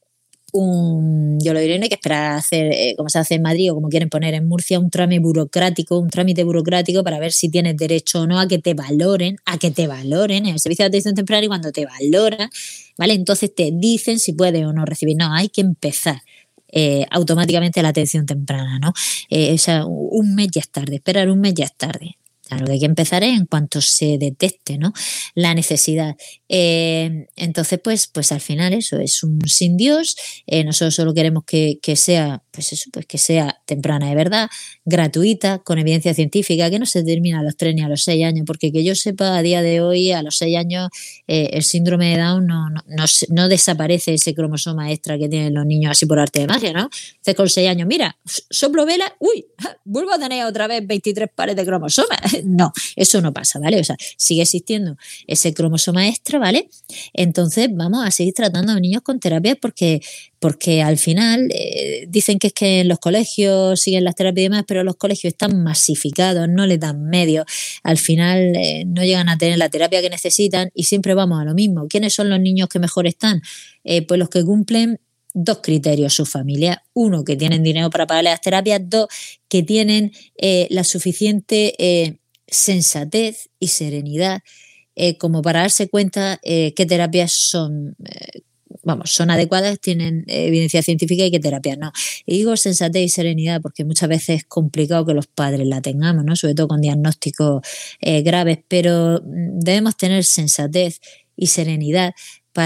un, yo lo diré, no hay que esperar a hacer, eh, como se hace en Madrid o como quieren poner en Murcia, un trámite burocrático, un trámite burocrático para ver si tienes derecho o no a que te valoren, a que te valoren en el servicio de atención temprana, y cuando te valoran, ¿vale? Entonces te dicen si puedes o no recibir. No, hay que empezar Eh, automáticamente la atención temprana, ¿no? Eh, o sea, un mes ya es tarde, esperar un mes ya es tarde. O sea, lo que hay que empezar es en cuanto se detecte, ¿no?, la necesidad. Eh, entonces, pues, pues al final eso es un sin Dios. Eh, nosotros solo queremos que, que sea, pues eso, pues que sea temprana de verdad, gratuita, con evidencia científica, que no se termina a los tres ni a los seis años, porque que yo sepa, a día de hoy, a los seis años, eh, el síndrome de Down no, no, no, no desaparece ese cromosoma extra que tienen los niños así por arte de magia, ¿no? Entonces, con seis años, mira, soplo vela, uy, vuelvo a tener otra vez veintitrés pares de cromosomas. No, eso no pasa, ¿vale? O sea, sigue existiendo ese cromosoma extra, ¿vale? Entonces vamos a seguir tratando a niños con terapias porque, porque al final eh, dicen que es que en los colegios siguen las terapias y demás, pero los colegios están masificados, no les dan medios, al final eh, no llegan a tener la terapia que necesitan, y siempre vamos a lo mismo. ¿Quiénes son los niños que mejor están? Eh, pues los que cumplen dos criterios su familia: uno, que tienen dinero para pagarle las terapias; dos, que tienen eh, la suficiente eh, sensatez y serenidad eh, como para darse cuenta eh, qué terapias son, eh, vamos, son adecuadas, tienen eh, evidencia científica, y qué terapias no. Y digo sensatez y serenidad porque muchas veces es complicado que los padres la tengamos, ¿no?, sobre todo con diagnósticos eh, graves, pero debemos tener sensatez y serenidad para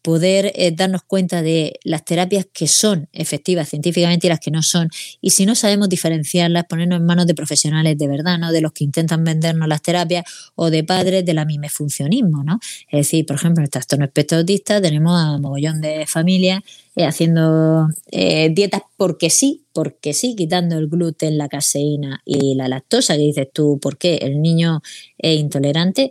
poder eh, darnos cuenta de las terapias que son efectivas científicamente y las que no son. Y si no sabemos diferenciarlas, ponernos en manos de profesionales de verdad, ¿no? De los que intentan vendernos las terapias o de padres de la mimefuncionismo, ¿no? Es decir, por ejemplo, en el trastorno espectro autista tenemos a mogollón de familias eh, haciendo eh, dietas porque sí, porque sí, quitando el gluten, la caseína y la lactosa, que dices tú, ¿por qué? ¿El niño es intolerante?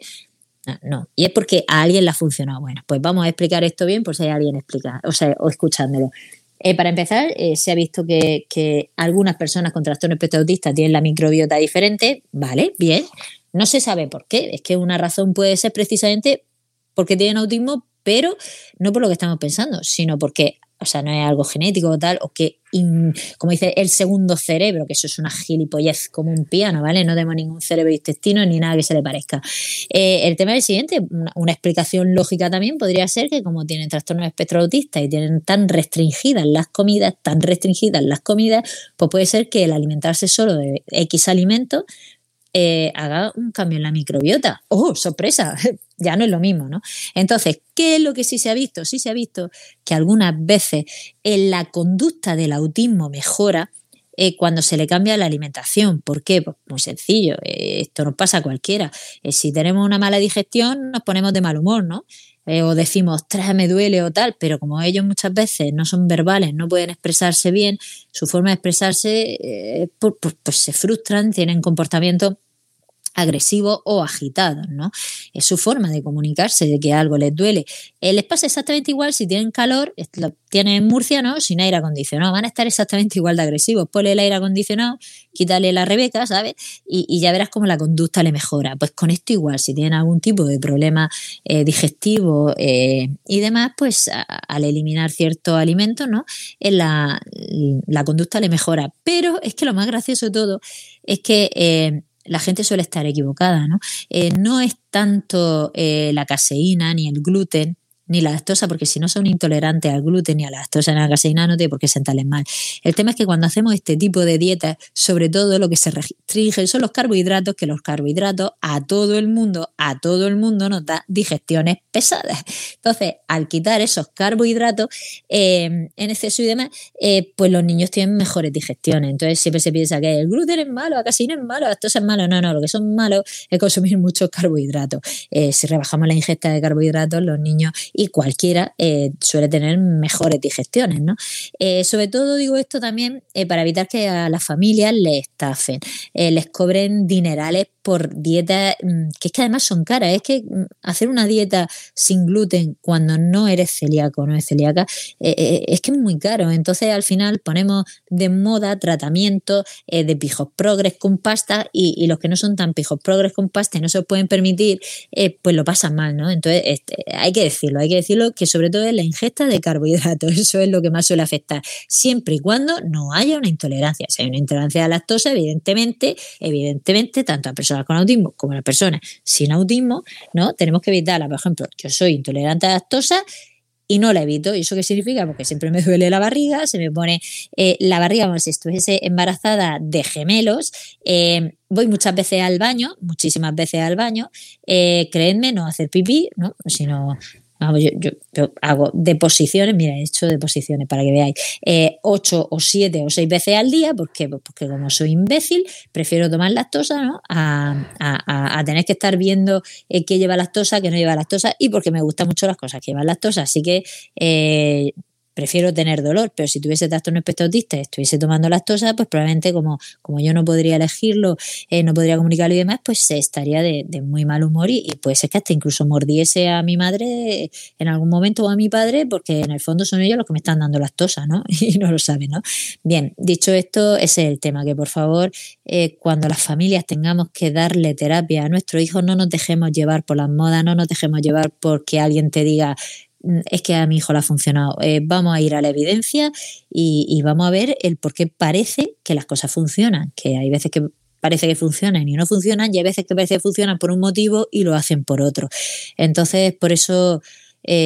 No, y es porque a alguien le ha funcionado. Bueno, pues vamos a explicar esto bien por si hay alguien explica, o sea, o escuchándolo. Eh, para empezar, eh, se ha visto que, que algunas personas con trastorno espectro autista tienen la microbiota diferente, vale, bien. No se sabe por qué, es que una razón puede ser precisamente porque tienen autismo, pero no por lo que estamos pensando, sino porque, o sea, no es algo genético o tal, o que, in, como dice, el segundo cerebro, que eso es una gilipollez como un piano, ¿vale? No tenemos ningún cerebro intestino ni nada que se le parezca. Eh, el tema es el siguiente, una, una explicación lógica también podría ser que como tienen trastorno de espectro autista y tienen tan restringidas las comidas, tan restringidas las comidas, pues puede ser que el alimentarse solo de X alimentos Eh, haga un cambio en la microbiota. ¡Oh, sorpresa! Ya no es lo mismo, ¿no? Entonces, ¿qué es lo que sí se ha visto? Sí se ha visto que algunas veces en la conducta del autismo mejora eh, cuando se le cambia la alimentación. ¿Por qué? Pues muy sencillo, eh, esto nos pasa a cualquiera. Eh, si tenemos una mala digestión, nos ponemos de mal humor, ¿no? Eh, o decimos, ostras, me duele o tal, pero como ellos muchas veces no son verbales, no pueden expresarse bien, su forma de expresarse, eh, pues, pues, pues se frustran, tienen comportamientos agresivos o agitados, ¿no? Es su forma de comunicarse, de que algo les duele. Eh, les pasa exactamente igual si tienen calor, lo tienen en Murcia, ¿no? Sin aire acondicionado, van a estar exactamente igual de agresivos. Ponle el aire acondicionado, quítale la Rebeca, ¿sabes? Y, y ya verás cómo la conducta le mejora. Pues con esto igual, si tienen algún tipo de problema eh, digestivo eh, y demás, pues a, al eliminar ciertos alimentos, ¿no? En la, la conducta le mejora. Pero es que lo más gracioso de todo es que eh, la gente suele estar equivocada, ¿no? Eh, no es tanto eh, la caseína ni el gluten ni la lactosa, porque si no son intolerantes al gluten ni a la lactosa ni a la caseína no tiene por qué sentarles mal. El tema es que cuando hacemos este tipo de dietas, sobre todo lo que se restringe son los carbohidratos, que los carbohidratos a todo el mundo, a todo el mundo nos da digestiones pesadas. Entonces, al quitar esos carbohidratos eh, en exceso y demás, eh, pues los niños tienen mejores digestiones. Entonces siempre se piensa que el gluten es malo, la caseína es malo, la lactosa es malo. No, no, lo que son malos es consumir muchos carbohidratos. Eh, si rebajamos la ingesta de carbohidratos, los niños y cualquiera eh, suele tener mejores digestiones, ¿no? Eh, sobre todo digo esto también eh, para evitar que a las familias les estafen, eh, les cobren dinerales por dietas que es que además son caras. Es que hacer una dieta sin gluten cuando no eres celíaco o no eres celíaca eh, eh, es que es muy caro. Entonces al final ponemos de moda tratamientos eh, de pijos progres con pasta y, y los que no son tan pijos progres con pasta y no se lo pueden permitir, eh, pues lo pasan mal, ¿no? Entonces este, hay que decirlo, hay que decirlo que sobre todo es la ingesta de carbohidratos, eso es lo que más suele afectar, siempre y cuando no haya una intolerancia. Si hay una intolerancia a la lactosa, evidentemente, evidentemente, tanto a personas con autismo como a las personas sin autismo, ¿no? Tenemos que evitarla. Por ejemplo, yo soy intolerante a la lactosa y no la evito. ¿Y eso qué significa? Porque siempre me duele la barriga, se me pone eh, la barriga como si estuviese embarazada de gemelos. Eh, voy muchas veces al baño, muchísimas veces al baño. Eh, creedme, no hacer pipí, ¿no? Sino... Yo, yo, yo hago deposiciones, mira, he hecho deposiciones para que veáis, eh, ocho o siete o seis veces al día, ¿por qué? Pues porque como soy imbécil, prefiero tomar lactosa, ¿no? A, a, a tener que estar viendo eh, qué lleva lactosa, qué no lleva lactosa, y porque me gustan mucho las cosas que llevan lactosa, así que eh, prefiero tener dolor. Pero si tuviese trastorno espectro autista y estuviese tomando lactosa, pues probablemente como, como yo no podría elegirlo, eh, no podría comunicarlo y demás, pues estaría de, de muy mal humor y, y puede ser que hasta incluso mordiese a mi madre en algún momento o a mi padre, porque en el fondo son ellos los que me están dando lactosa, ¿no? Y no lo saben, ¿no? Bien, dicho esto, ese es el tema, que por favor, eh, cuando las familias tengamos que darle terapia a nuestros hijos, no nos dejemos llevar por las modas, no nos dejemos llevar porque alguien te diga es que a mi hijo le ha funcionado. Eh, vamos a ir a la evidencia y, y vamos a ver el por qué parece que las cosas funcionan, que hay veces que parece que funcionan y no funcionan, y hay veces que parece que funcionan por un motivo y lo hacen por otro. Entonces, por eso eh,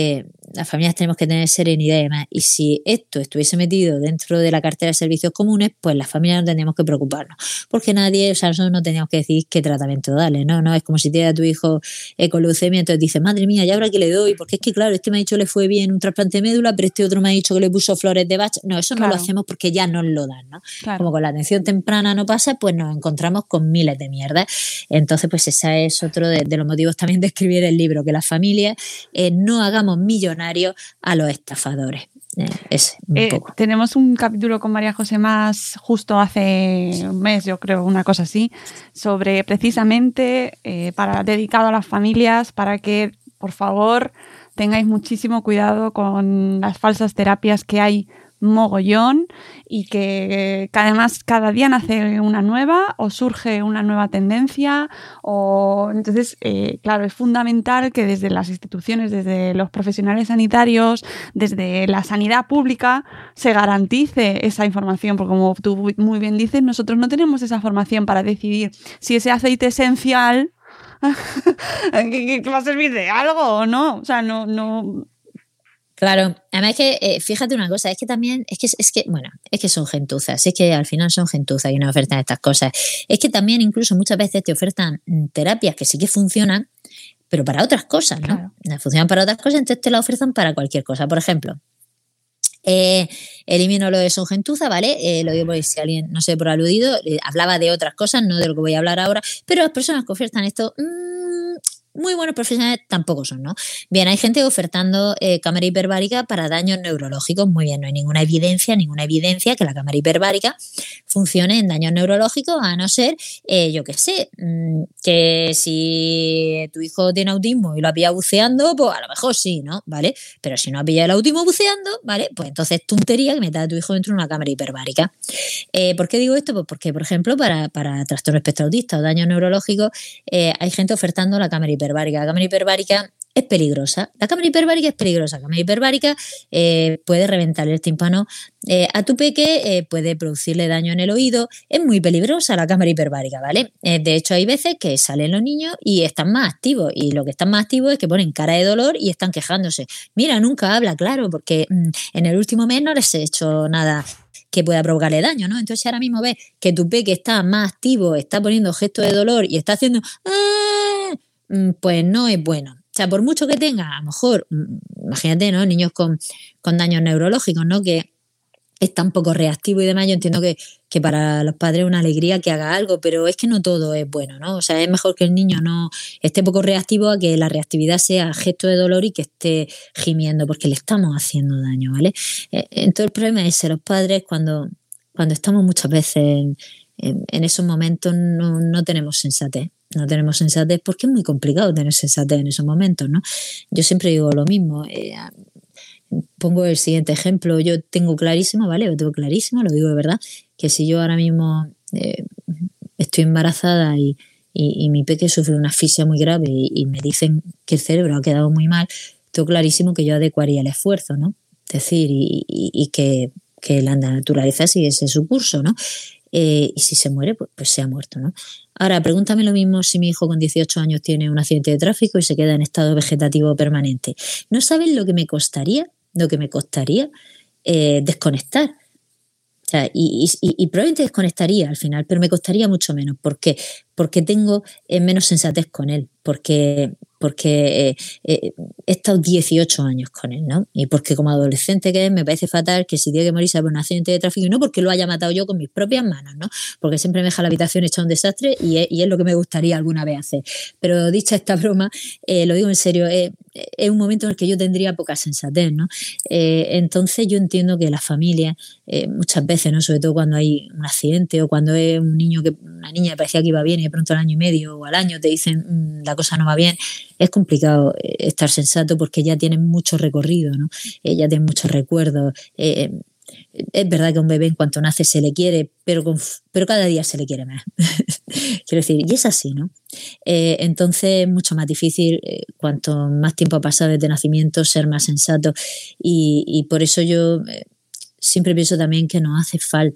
las familias tenemos que tener serenidad y demás. Y si esto estuviese metido dentro de la cartera de servicios comunes, pues las familias no tendríamos que preocuparnos. Porque nadie, o sea, nosotros no teníamos que decir qué tratamiento darle, ¿no? No es como si tiene a tu hijo eh, con leucemia, entonces dices, madre mía, ¿y ahora qué le doy? Porque es que, claro, este me ha dicho que le fue bien un trasplante de médula, pero este otro me ha dicho que le puso flores de Bach. No, eso Claro. no lo hacemos porque ya nos lo dan, ¿no? Claro. Como con la atención temprana no pasa, pues nos encontramos con miles de mierdas. Entonces, pues ese es otro de, de los motivos también de escribir el libro, que las familias eh, no hagamos millonarios a los estafadores. Eh, ese, un Eh, poco. tenemos un capítulo con María José Más justo hace un mes, yo creo, una cosa así, sobre precisamente eh, para dedicado a las familias, para que, por favor, tengáis muchísimo cuidado con las falsas terapias que hay mogollón y que, que además cada día nace una nueva o surge una nueva tendencia o entonces eh, claro, es fundamental que desde las instituciones, desde los profesionales sanitarios, desde la sanidad pública se garantice esa información, porque como tú muy bien dices, nosotros no tenemos esa formación para decidir si ese aceite esencial que, que va a servir de algo o no, o sea, no, no. Claro, además es que, eh, fíjate una cosa, es que también, es que, es que, bueno, es que son gentuzas, es que al final son gentuzas y nos ofertan estas cosas. Es que también incluso muchas veces te ofertan terapias que sí que funcionan, pero para otras cosas, ¿no? Claro. Funcionan para otras cosas, entonces te la ofertan para cualquier cosa. Por ejemplo, eh, elimino lo de son gentuza, ¿vale? Eh, lo digo porque si alguien no se ve por aludido, eh, hablaba de otras cosas, no de lo que voy a hablar ahora, pero las personas que ofertan esto... Mmm, muy buenos profesionales tampoco son, ¿no? Bien, hay gente ofertando eh, cámara hiperbárica para daños neurológicos. Muy bien, no hay ninguna evidencia, ninguna evidencia que la cámara hiperbárica funcione en daños neurológicos, a no ser, eh, yo qué sé, mmm, que si tu hijo tiene autismo y lo ha pillado buceando, pues a lo mejor sí, ¿no? ¿Vale? Pero si no ha pillado el autismo buceando, ¿vale? Pues entonces tontería que metas a tu hijo dentro de una cámara hiperbárica. Eh, ¿Por qué digo esto? Pues porque, por ejemplo, para, para trastorno espectro autista o daños neurológicos, eh, hay gente ofertando la cámara hiperbárica. La cámara hiperbárica es peligrosa. La cámara hiperbárica es peligrosa. La cámara hiperbárica eh, puede reventar el tímpano eh, a tu peque, eh, puede producirle daño en el oído. Es muy peligrosa la cámara hiperbárica, ¿vale? Eh, de hecho, hay veces que salen los niños y están más activos. Y lo que están más activos es que ponen cara de dolor y están quejándose. Mira, nunca habla, claro, porque mmm, en el último mes no les he hecho nada que pueda provocarle daño, ¿no? Entonces, ahora mismo ves que tu peque está más activo, está poniendo gestos de dolor y está haciendo... ¡Ah! Pues no es bueno. O sea, por mucho que tenga, a lo mejor, imagínate, ¿no? Niños con, con daños neurológicos, ¿no? Que está un poco reactivo y demás. Yo entiendo que, que para los padres es una alegría que haga algo, pero es que no todo es bueno, ¿no? O sea, es mejor que el niño no esté poco reactivo a que la reactividad sea gesto de dolor y que esté gimiendo, porque le estamos haciendo daño, ¿vale? Entonces el problema es que los padres, cuando, cuando estamos muchas veces en, en, en esos momentos, no, no tenemos sensatez. No tenemos sensatez porque es muy complicado tener sensatez en esos momentos, ¿no? Yo siempre digo lo mismo. Eh, pongo el siguiente ejemplo. Yo tengo clarísimo, ¿vale? Lo tengo clarísimo, lo digo de verdad, que si yo ahora mismo eh, estoy embarazada y, y, y mi peque sufre una asfixia muy grave y, y me dicen que el cerebro ha quedado muy mal, tengo clarísimo que yo adecuaría el esfuerzo, ¿no? Es decir, y, y, y que, que la naturaleza siguiese su curso, ¿no? Eh, y si se muere, pues, pues se ha muerto, ¿no? Ahora, pregúntame lo mismo si mi hijo con dieciocho años tiene un accidente de tráfico y se queda en estado vegetativo permanente. ¿No saben lo que me costaría? Lo que me costaría eh, desconectar. O sea, y, y, y probablemente desconectaría al final, pero me costaría mucho menos. ¿Por qué? Porque tengo eh, menos sensatez con él, porque, porque eh, eh, he estado dieciocho años con él, ¿no? Y porque como adolescente que es, me parece fatal que si tiene que morirse por un accidente de tráfico, y no porque lo haya matado yo con mis propias manos, ¿no? Porque siempre me deja la habitación hecha un desastre y es, y es lo que me gustaría alguna vez hacer. Pero dicha esta broma, eh, lo digo en serio, eh, es un momento en el que yo tendría poca sensatez, ¿no? Eh, entonces yo entiendo que las familias, eh, muchas veces, ¿no? Sobre todo cuando hay un accidente o cuando es un niño que, una niña que parecía que iba bien y de pronto al año y medio o al año te dicen mmm, la cosa no va bien, es complicado estar sensato porque ya tienen mucho recorrido, ¿no? Eh, ya tienen muchos recuerdos. Eh, es verdad que a un bebé en cuanto nace se le quiere, pero, con, pero cada día se le quiere más. Quiero decir, y es así, ¿no? Eh, entonces es mucho más difícil, eh, cuanto más tiempo ha pasado desde nacimiento, ser más sensato. Y, y por eso yo eh, siempre pienso también que nos hace falta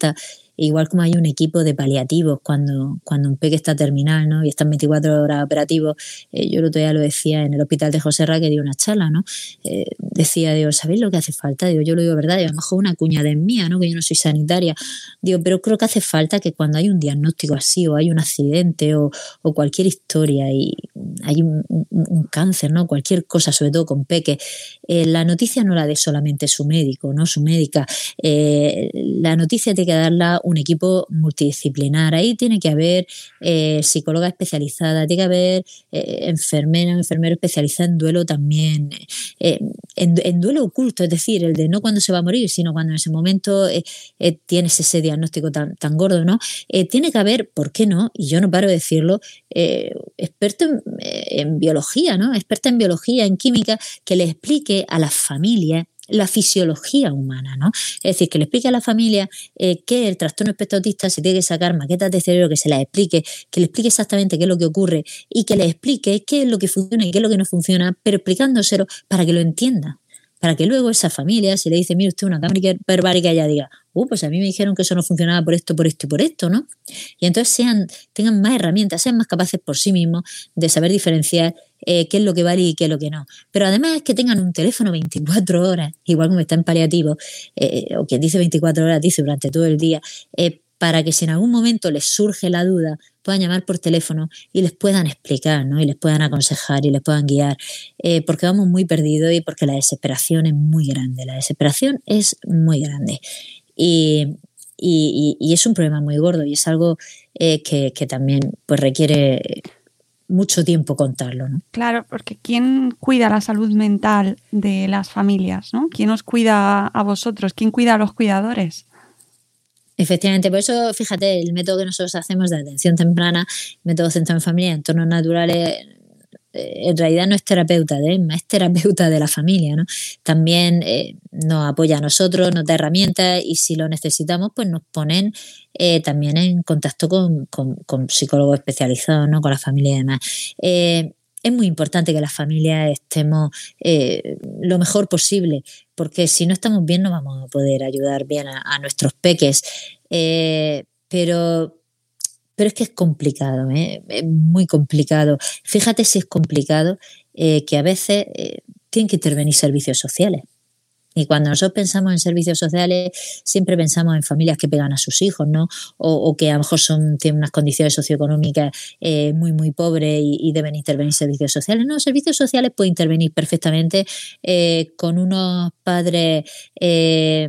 igual como hay un equipo de paliativos cuando, cuando un peque está terminal, ¿no? Y están veinticuatro horas operativos. Eh, yo el otro día lo decía en el hospital de Joserra, que dio una charla, ¿no? Eh, decía, digo, ¿sabéis lo que hace falta? Digo, yo lo digo verdad, digo, a lo mejor una cuña de mía, ¿no? Que yo no soy sanitaria. Digo, pero creo que hace falta que cuando hay un diagnóstico así, o hay un accidente, o, o cualquier historia, y hay un, un, un cáncer, ¿no? Cualquier cosa, sobre todo con peque, eh, la noticia no la dé solamente su médico, ¿no? Su médica. Eh, la noticia tiene que darla un equipo multidisciplinar. Ahí tiene que haber eh, psicóloga especializada, tiene que haber eh, enfermera, enfermero especializada en duelo también, eh, en, en duelo oculto, es decir, el de no cuando se va a morir, sino cuando en ese momento eh, eh, tienes ese diagnóstico tan, tan gordo, ¿no? Eh, tiene que haber, ¿por qué no? Y yo no paro de decirlo, eh, experto en, en biología, ¿no? Experta en biología, en química, que le explique a las familias la fisiología humana, ¿no? Es decir, que le explique a la familia eh, qué es el trastorno espectro autista, si tiene que sacar maquetas de cerebro, que se las explique, que le explique exactamente qué es lo que ocurre y que le explique qué es lo que funciona y qué es lo que no funciona, pero explicándoselo para que lo entienda. Para que luego esa familia, si le dice, mire usted una cámara hiperbárica, ella diga, uh, pues a mí me dijeron que eso no funcionaba por esto, por esto y por esto, ¿no? Y entonces sean, tengan más herramientas, sean más capaces por sí mismos de saber diferenciar eh, qué es lo que vale y qué es lo que no. Pero además es que tengan un teléfono veinticuatro horas, igual como está en paliativo, eh, o quien dice veinticuatro horas, dice durante todo el día, eh, para que si en algún momento les surge la duda, puedan llamar por teléfono y les puedan explicar, ¿no? Y les puedan aconsejar y les puedan guiar, eh, porque vamos muy perdidos y porque la desesperación es muy grande. La desesperación es muy grande y, y, y es un problema muy gordo y es algo eh, que, que también pues, requiere mucho tiempo contarlo, ¿no? Claro, porque ¿quién cuida la salud mental de las familias, ¿no? ¿Quién os cuida a vosotros? ¿Quién cuida a los cuidadores? Efectivamente, por eso, fíjate, el método que nosotros hacemos de atención temprana, método centrado en familia, en entornos naturales, en realidad no es terapeuta de ESMA, es terapeuta de la familia, ¿no? También eh, nos apoya a nosotros, nos da herramientas y si lo necesitamos, pues nos ponen eh, también en contacto con, con, con psicólogos especializados, ¿no? Con la familia y demás. Eh, Es muy importante que las familias estemos eh, lo mejor posible, porque si no estamos bien no vamos a poder ayudar bien a, a nuestros peques. Eh, pero, pero es que es complicado, ¿eh? Es muy complicado. Fíjate si es complicado eh, que a veces eh, tienen que intervenir servicios sociales. Y cuando nosotros pensamos en servicios sociales, siempre pensamos en familias que pegan a sus hijos, ¿no? O, o que a lo mejor son, tienen unas condiciones socioeconómicas eh, muy, muy pobres y, y deben intervenir servicios sociales. No, servicios sociales pueden intervenir perfectamente eh, con unos padres eh,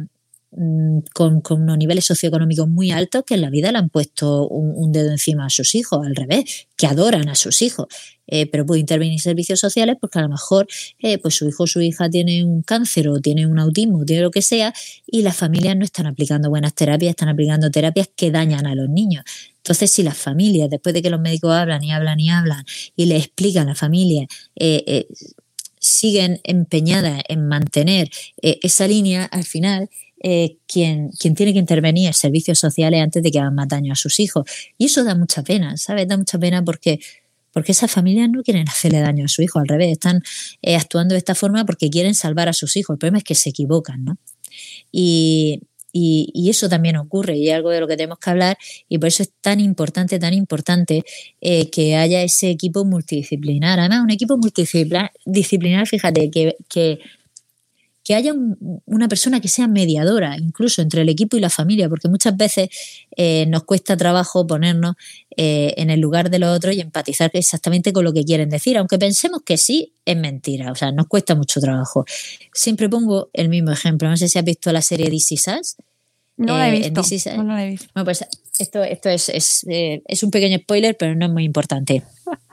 con, con unos niveles socioeconómicos muy altos que en la vida le han puesto un, un dedo encima a sus hijos, al revés, que adoran a sus hijos. Eh, pero puede intervenir servicios sociales porque a lo mejor eh, pues su hijo o su hija tiene un cáncer o tiene un autismo o tiene lo que sea y las familias no están aplicando buenas terapias, están aplicando terapias que dañan a los niños. Entonces, si las familias, después de que los médicos hablan y hablan y hablan y le explican a la familia, eh, eh, siguen empeñadas en mantener eh, esa línea, al final eh, quien, quien tiene que intervenir es servicios sociales antes de que hagan más daño a sus hijos. Y eso da mucha pena, ¿sabes? Da mucha pena porque Porque esas familias no quieren hacerle daño a su hijo, al revés, están eh, actuando de esta forma porque quieren salvar a sus hijos. El problema es que se equivocan, ¿no? Y, y, y eso también ocurre y es algo de lo que tenemos que hablar y por eso es tan importante, tan importante eh, que haya ese equipo multidisciplinar. Además, un equipo multidisciplinar, disciplinar, fíjate, que... que que haya un, una persona que sea mediadora, incluso entre el equipo y la familia, porque muchas veces eh, nos cuesta trabajo ponernos eh, en el lugar de los otros y empatizar exactamente con lo que quieren decir, aunque pensemos que sí, es mentira, o sea, nos cuesta mucho trabajo. Siempre pongo el mismo ejemplo, no sé si has visto la serie This Is Us. No la he eh, visto, Is, no la he visto. Bueno, pues esto, esto es, es, eh, es un pequeño spoiler, pero no es muy importante.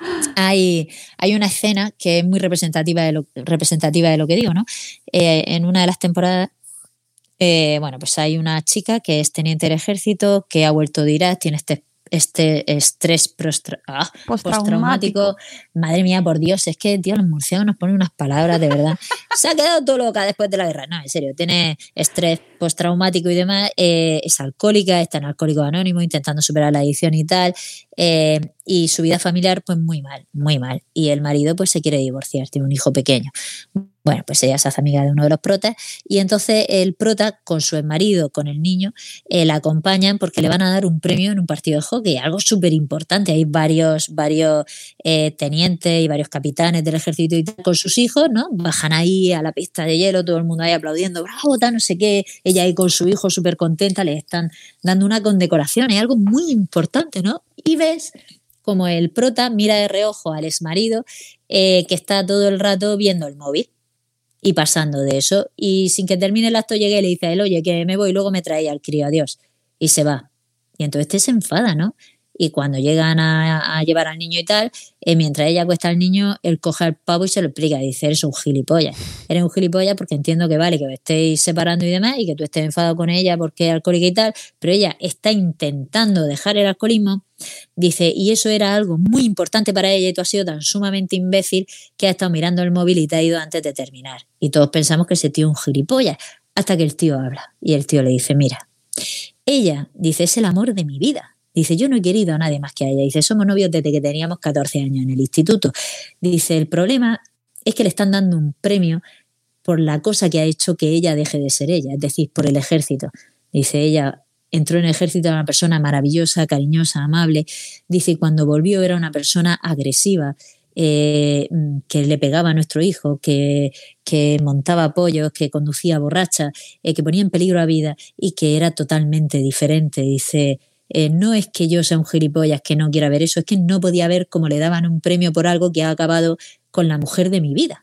Hay, hay una escena que es muy representativa de lo, representativa de lo que digo, ¿no? Eh, en una de las temporadas, eh, bueno, pues hay una chica que es teniente del ejército, que ha vuelto de Irak, tiene este, este estrés prostra, ah, postraumático. Madre mía, por Dios, es que, tío, los murciélagos nos ponen unas palabras, de verdad. Se ha quedado todo loca después de la guerra. No, en serio, tiene estrés postraumático y demás, eh, es alcohólica, está en Alcohólicos Anónimos intentando superar la adicción y tal. eh, y su vida familiar pues muy mal, muy mal. Y el marido pues se quiere divorciar, tiene un hijo pequeño. Bueno, pues ella se hace amiga de uno de los protas y entonces el prota con su exmarido, con el niño, eh, la acompañan porque le van a dar un premio en un partido de hockey, algo súper importante. Hay varios, varios eh, tenientes y varios capitanes del ejército y tal, con sus hijos, ¿no? Bajan ahí a la pista de hielo, todo el mundo ahí aplaudiendo, bravo, tal, no sé qué, ella ahí con su hijo súper contenta, le están dando una condecoración, es algo muy importante, ¿no? Y ves como el prota mira de reojo al exmarido eh, que está todo el rato viendo el móvil y pasando de eso, y sin que termine el acto llegue y le dice a él, oye, que me voy, luego me trae al crío, adiós, y se va. Y entonces este se enfada, ¿no? Y cuando llegan a, a llevar al niño y tal, eh, mientras ella acuesta al niño, él coge al pavo y se lo explica, dice, eres un gilipollas, eres un gilipollas porque entiendo que vale, que os estéis separando y demás, y que tú estés enfadado con ella porque es alcohólica y tal, pero ella está intentando dejar el alcoholismo. Dice, y eso era algo muy importante para ella y tú has sido tan sumamente imbécil que has estado mirando el móvil y te has ido antes de terminar. Y todos pensamos que ese tío es un gilipollas, hasta que el tío habla. Y el tío le dice, mira, ella, dice, es el amor de mi vida. Dice, yo no he querido a nadie más que a ella. Dice, somos novios desde que teníamos catorce años en el instituto. Dice, el problema es que le están dando un premio por la cosa que ha hecho que ella deje de ser ella, es decir, por el ejército. Dice, ella entró en el ejército, era una persona maravillosa, cariñosa, amable. Dice, y cuando volvió era una persona agresiva, eh, que le pegaba a nuestro hijo, que, que montaba pollos, que conducía borracha, eh, que ponía en peligro la vida y que era totalmente diferente. Dice, eh, no es que yo sea un gilipollas que no quiera ver eso, es que no podía ver cómo le daban un premio por algo que ha acabado con la mujer de mi vida.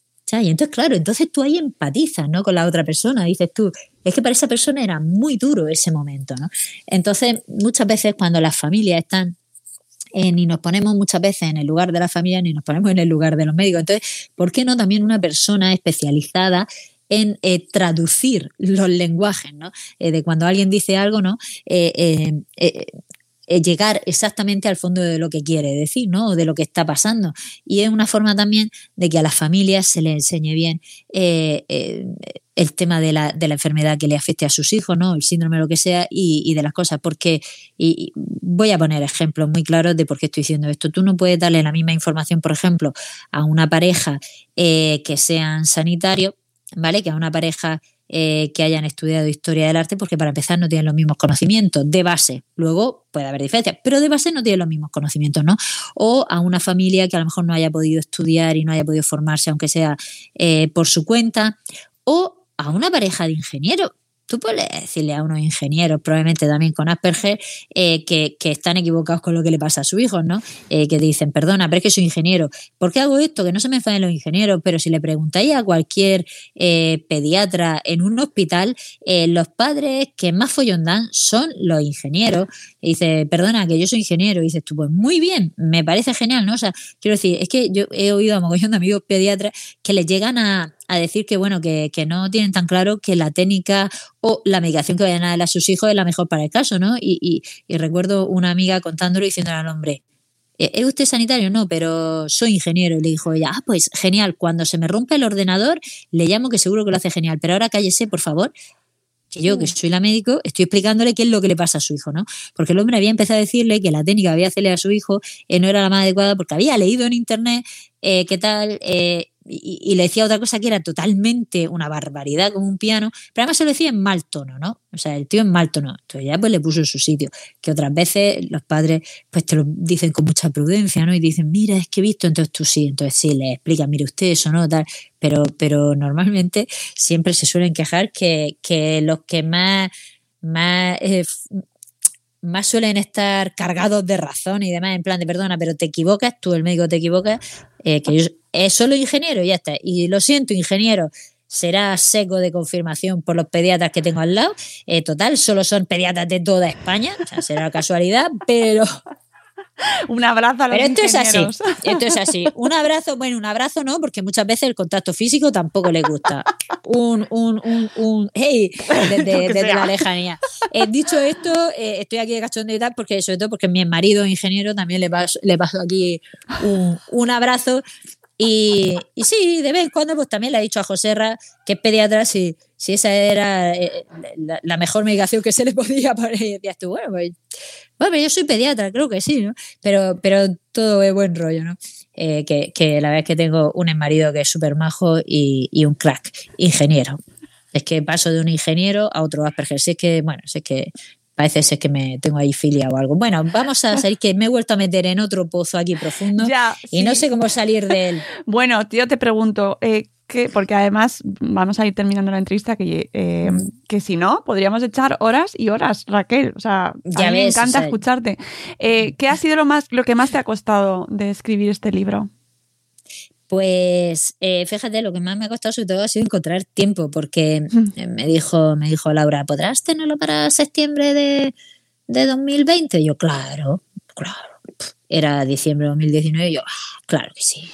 Y entonces, claro, entonces tú ahí empatizas, ¿no?, con la otra persona. Dices tú, es que para esa persona era muy duro ese momento, ¿no? Entonces, muchas veces cuando las familias están, eh, ni nos ponemos muchas veces en el lugar de la familia, ni nos ponemos en el lugar de los médicos. Entonces, ¿por qué no también una persona especializada en eh, traducir los lenguajes, ¿no? Eh, de cuando alguien dice algo, ¿no? Eh, eh, eh, Eh, llegar exactamente al fondo de lo que quiere decir, ¿no? O de lo que está pasando. Y es una forma también de que a las familias se les enseñe bien eh, eh, el tema de la, de la enfermedad que le afecte a sus hijos, ¿no? El síndrome, lo que sea, y, y de las cosas. Porque, y, y voy a poner ejemplos muy claros de por qué estoy diciendo esto. Tú no puedes darle la misma información, por ejemplo, a una pareja eh, que sean sanitarios, ¿vale? Que a una pareja Eh, que hayan estudiado historia del arte, porque para empezar no tienen los mismos conocimientos de base. Luego puede haber diferencias, pero de base no tienen los mismos conocimientos, ¿no? O a una familia que a lo mejor no haya podido estudiar y no haya podido formarse, aunque sea eh, por su cuenta, o a una pareja de ingenieros. Tú puedes decirle a unos ingenieros, probablemente también con Asperger, eh, que, que están equivocados con lo que le pasa a sus hijos, ¿no? Eh, que te dicen, perdona, pero es que soy ingeniero. ¿Por qué hago esto? Que no se me enfaden los ingenieros, pero si le preguntáis a cualquier eh, pediatra en un hospital, eh, los padres que más follón dan son los ingenieros. Y dice, perdona, que yo soy ingeniero. Y dices tú, pues muy bien, me parece genial, ¿no? O sea, quiero decir, es que yo he oído a mogollón de amigos pediatras que les llegan a a decir que bueno, que, que no tienen tan claro que la técnica o la medicación que vayan a dar a sus hijos es la mejor para el caso, ¿no? Y, y, y recuerdo una amiga contándolo y diciéndole al hombre, ¿es usted sanitario? No, pero soy ingeniero. Y le dijo ella, ah, pues genial, cuando se me rompe el ordenador le llamo que seguro que lo hace genial, pero ahora cállese, por favor, que yo, que soy la médico, estoy explicándole qué es lo que le pasa a su hijo, ¿no? Porque el hombre había empezado a decirle que la técnica que había hacerle a su hijo eh, no era la más adecuada porque había leído en internet eh, qué tal... Eh, Y, y le decía otra cosa que era totalmente una barbaridad, como un piano, pero además se lo decía en mal tono, ¿no? O sea, el tío en mal tono. Entonces ya pues le puso en su sitio, que otras veces los padres pues te lo dicen con mucha prudencia, ¿no? Y dicen, mira, es que he visto, entonces tú sí, entonces sí, le explicas, mire usted eso, ¿no? Tal, pero, pero normalmente siempre se suelen quejar que, que los que más, más eh, más suelen estar cargados de razón y demás, en plan de perdona, pero te equivocas, tú el médico te equivocas, eh, que yo eh, solo ingeniero y ya está. Y lo siento, ingeniero, será seco de confirmación por los pediatras que tengo al lado. Eh, total, solo son pediatras de toda España, o sea, será casualidad, pero... Un abrazo a los Pero esto ingenieros. es así, esto es así. Un abrazo, bueno, un abrazo no, porque muchas veces el contacto físico tampoco le gusta. Un, un, un, un, hey, desde, desde la lejanía. Eh, dicho esto, eh, estoy aquí de cachondeo y tal, porque sobre todo porque mi marido ingeniero también le paso, le paso aquí un, un abrazo. Y, y sí, de vez en cuando pues también le he dicho a Joserra, que es pediatra, si, si esa era eh, la, la mejor medicación que se le podía poner. Y decías tú, bueno, pues, bueno, yo soy pediatra, creo que sí, ¿no? Pero, pero todo es buen rollo, ¿no? Eh, que, que la verdad es que tengo un exmarido que es súper majo y, y un crack, ingeniero. Es que paso de un ingeniero a otro Asperger. Si es que, bueno, si es que parece ser que me tengo ahí filia o algo. Bueno, vamos a salir, que me he vuelto a meter en otro pozo aquí profundo ya, y sí. no sé cómo salir de él. Bueno, yo te pregunto, eh, ¿qué? Porque además vamos a ir terminando la entrevista, que, eh, que si no, podríamos echar horas y horas, Raquel. O sea, Ya a mí ves, me encanta o sea, escucharte. Eh, ¿Qué ha sido lo, más, lo que más te ha costado de escribir este libro? Pues eh, fíjate, lo que más me ha costado sobre todo ha sido encontrar tiempo, porque me dijo, me dijo Laura, ¿podrás tenerlo para septiembre de, de dos mil veinte? Y yo, claro, claro. Era diciembre de dos mil diecinueve y yo, ah, claro que sí.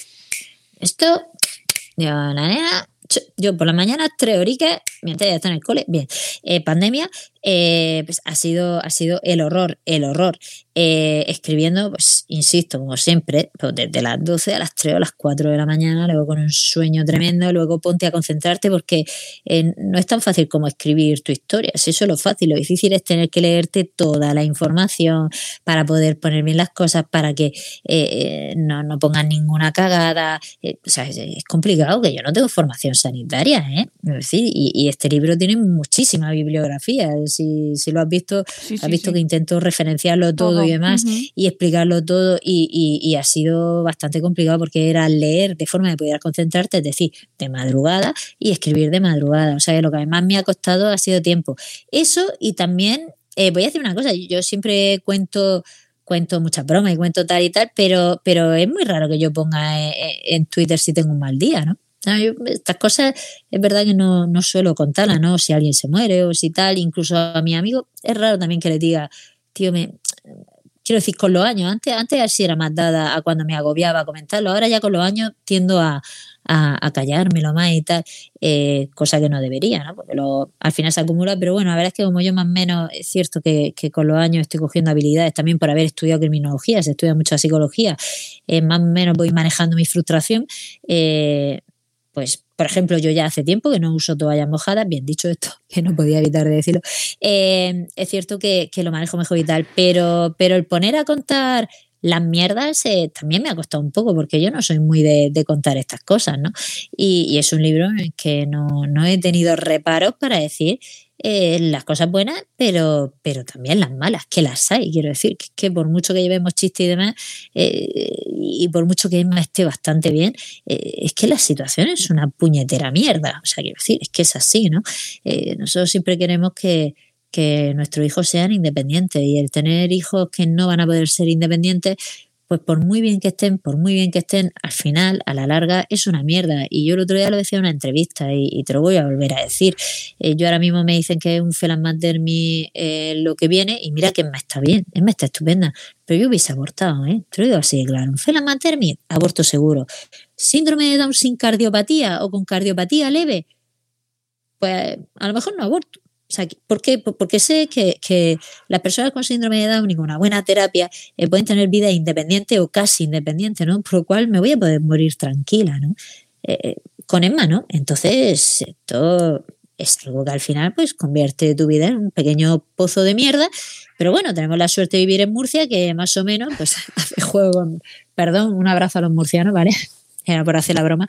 Esto, yo, la nena, yo por la mañana tres horitas, mientras ya está en el cole, bien. Eh, pandemia, eh, pues ha sido, ha sido el horror, el horror. Eh, escribiendo, pues insisto, como siempre, pues desde las doce a las tres o a las cuatro de la mañana, luego con un sueño tremendo, luego ponte a concentrarte porque eh, no es tan fácil como escribir tu historia. Si eso es lo fácil, lo difícil es tener que leerte toda la información para poder poner bien las cosas, para que eh, no, no pongan ninguna cagada. Eh, o sea, es, es complicado, que yo no tengo formación sanitaria, ¿eh? Es decir, y, y este libro tiene muchísima bibliografía. Si, si lo has visto, Sí, sí, has visto sí. que intento referenciarlo todo, todo y demás, uh-huh. y explicarlo todo, y, y, y ha sido bastante complicado porque era leer de forma de poder concentrarte, es decir, de madrugada, y escribir de madrugada. O sea, que lo que además me ha costado ha sido tiempo. Eso, y también, eh, voy a decir una cosa, yo siempre cuento... cuento muchas bromas y cuento tal y tal, pero, pero es muy raro que yo ponga en, en Twitter si tengo un mal día, ¿no? No, yo, estas cosas es verdad que no, no suelo contarlas, ¿no? Si alguien se muere o si tal, incluso a mi amigo es raro también que le diga, tío, me quiero decir, con los años, antes, antes así era más dada a cuando me agobiaba a comentarlo, ahora ya con los años tiendo a, a, a callármelo más y tal, eh, cosa que no debería, ¿no? Porque lo, al final se acumula, pero bueno, la verdad es que como yo más o menos, es cierto que, que con los años estoy cogiendo habilidades también por haber estudiado criminología, se estudia mucho psicología, eh, más o menos voy manejando mi frustración, eh, pues, por ejemplo, yo ya hace tiempo que no uso toallas mojadas, bien dicho esto, que no podía evitar de decirlo, eh, es cierto que, que lo manejo mejor y tal, pero, pero el poner a contar las mierdas eh, también me ha costado un poco, porque yo no soy muy de, de contar estas cosas, ¿no? Y, y es un libro en el que no, no he tenido reparos para decir eh, las cosas buenas, pero, pero también las malas, que las hay, quiero decir, que, que por mucho que llevemos chistes y demás, eh, y por mucho que Emma esté bastante bien, eh, es que la situación es una puñetera mierda, o sea, quiero decir, es que es así, ¿no? Eh, nosotros siempre queremos que que nuestros hijos sean independientes, y el tener hijos que no van a poder ser independientes, pues por muy bien que estén, por muy bien que estén, al final, a la larga, es una mierda. Y yo el otro día lo decía en una entrevista y, y te lo voy a volver a decir. Eh, yo ahora mismo me dicen que es un Phelan-McDermid eh, lo que viene, y mira que Emma está bien, Emma está estupenda, pero yo hubiese abortado, ¿eh? Te lo digo así de claro. Un Phelan-McDermid, aborto seguro. Síndrome de Down sin cardiopatía o con cardiopatía leve, pues a lo mejor no aborto. O sea, ¿por qué? Porque sé que, que las personas con síndrome de Down y con una buena terapia eh, pueden tener vida independiente o casi independiente, ¿no? Por lo cual me voy a poder morir tranquila, ¿no? Eh, con Emma, ¿no? Entonces, esto es algo que al final pues convierte tu vida en un pequeño pozo de mierda, pero bueno, tenemos la suerte de vivir en Murcia, que más o menos pues hace juego con... Perdón, un abrazo a los murcianos, ¿vale? Era por hacer la broma.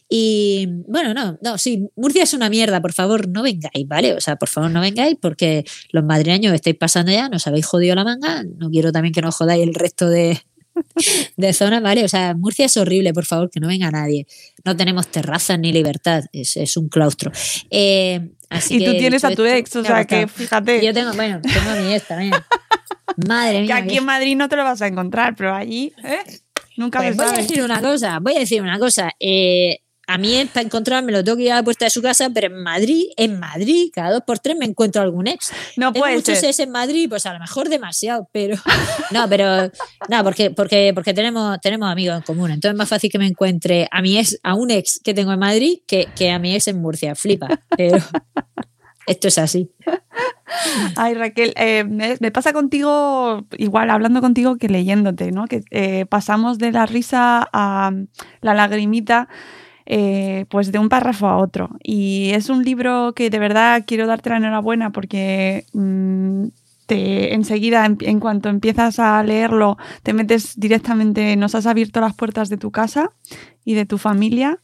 Y bueno, no, no, sí, Murcia es una mierda, por favor, no vengáis, ¿vale? O sea, por favor, no vengáis, porque los madrileños estáis pasando ya, nos habéis jodido la manga, no quiero también que nos jodáis el resto de, de zonas, ¿vale? O sea, Murcia es horrible, por favor, que no venga nadie. No tenemos terrazas ni libertad, es, es un claustro. Eh, así y que, tú tienes a tu esto, ex, o sea, que fíjate. Yo tengo, bueno, tengo a mi ex también. Madre mía. Que aquí mía. en Madrid no te lo vas a encontrar, pero allí, ¿eh? Nunca pues se voy sabe. a decir una cosa, voy a decir una cosa. Eh, a mí para encontrarme lo tengo que ir a la puerta de su casa, pero en Madrid, en Madrid, cada dos por tres me encuentro algún ex. No Tengo puede muchos ser. ex en Madrid, pues a lo mejor demasiado, pero no, pero no, porque porque porque tenemos tenemos amigos en común. Entonces es más fácil que me encuentre a mi ex, a un ex que tengo en Madrid, que, que a mi ex en Murcia. Flipa, pero esto es así. Ay, Raquel, eh, me, me pasa contigo, igual hablando contigo que leyéndote, ¿no? Que eh, pasamos de la risa a la lagrimita, eh, pues de un párrafo a otro. Y es un libro que de verdad quiero darte la enhorabuena porque mmm, te, enseguida, en, en cuanto empiezas a leerlo, te metes directamente, nos has abierto las puertas de tu casa y de tu familia.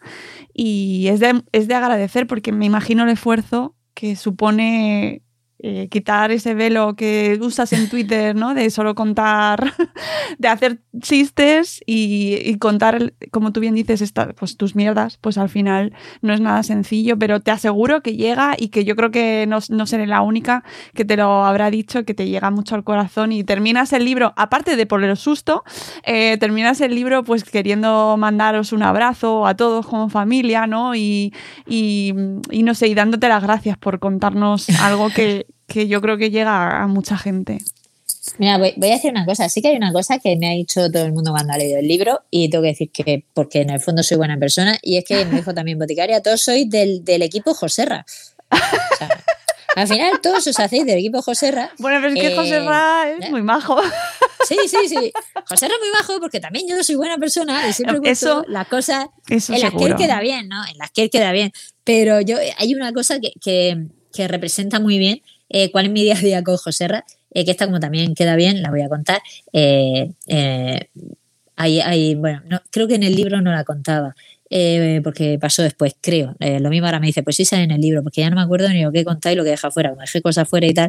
Y es de, es de agradecer porque me imagino el esfuerzo que supone eh, quitar ese velo que usas en Twitter, ¿no? De solo contar, de hacer chistes y, y contar, como tú bien dices, esta, pues tus mierdas, pues al final no es nada sencillo, pero te aseguro que llega y que yo creo que no, no seré la única que te lo habrá dicho, que te llega mucho al corazón y terminas el libro, aparte de por el susto, eh, terminas el libro pues queriendo mandaros un abrazo a todos como familia, ¿no? Y, y, y no sé, y dándote las gracias por contarnos algo que que yo creo que llega a mucha gente. Mira, voy, voy a decir una cosa. Sí que hay una cosa que me ha dicho todo el mundo cuando ha leído el libro y tengo que decir que, porque en el fondo soy buena persona, y es que me dijo también Boticaria, todos sois del, del equipo Joserra. O sea, al final todos os hacéis del equipo Joserra. Bueno, pero es que eh, Joserra es ¿eh? muy majo. Sí, sí, sí. Joserra es muy majo porque también yo soy buena persona y siempre eso, cuento las cosas eso en las seguro. que él queda bien, ¿no? En las que él queda bien. Pero yo hay una cosa que, que, que representa muy bien Eh, cuál es mi día a día con Joserra, eh, que esta como también queda bien, la voy a contar. Eh, eh, hay, hay, bueno, no, creo que en el libro no la contaba, eh, porque pasó después, creo. Eh, lo mismo ahora me dice, pues sí sale en el libro, porque ya no me acuerdo ni lo que he contado y lo que deja fuera, como dejé cosas fuera y tal.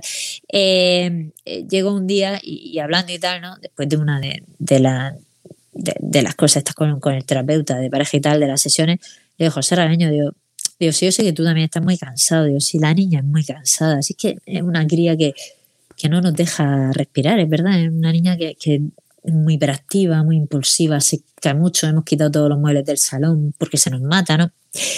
Eh, eh, llegó un día y, y hablando y tal, ¿no? Después de una de, de, la, de, de las cosas estas con, con el terapeuta de pareja y tal, de las sesiones, le digo, Joserra, niño, digo, Digo, sí, yo sé que tú también estás muy cansado. Digo, sí, la niña es muy cansada. Así que es una cría que, que no nos deja respirar, es verdad. Es una niña que, que es muy hiperactiva, muy impulsiva, se cae mucho. Hemos quitado todos los muebles del salón porque se nos mata, ¿no?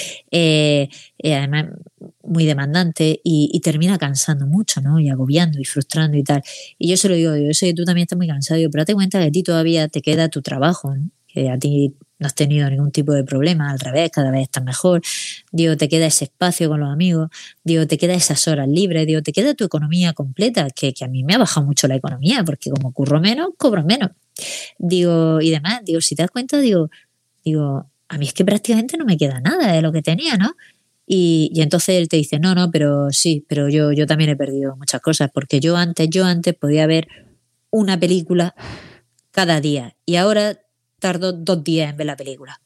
Eh, eh, además, muy demandante y, y termina cansando mucho, ¿no? Y agobiando y frustrando y tal. Y yo se lo digo, digo, yo sé que tú también estás muy cansado. Digo, pero date cuenta que a ti todavía te queda tu trabajo, ¿no? Que a ti no has tenido ningún tipo de problema, al revés, cada vez estás mejor. Digo, te queda ese espacio con los amigos, digo, te queda esas horas libres, digo, te queda tu economía completa, que, que a mí me ha bajado mucho la economía, porque como curro menos, cobro menos. Digo, y demás, digo, si te das cuenta, digo, digo, a mí es que prácticamente no me queda nada de lo que tenía, ¿no? Y, y entonces él te dice, no, no, pero sí, pero yo, yo también he perdido muchas cosas, porque yo antes, yo antes podía ver una película cada día, y ahora tardo dos días en ver la película,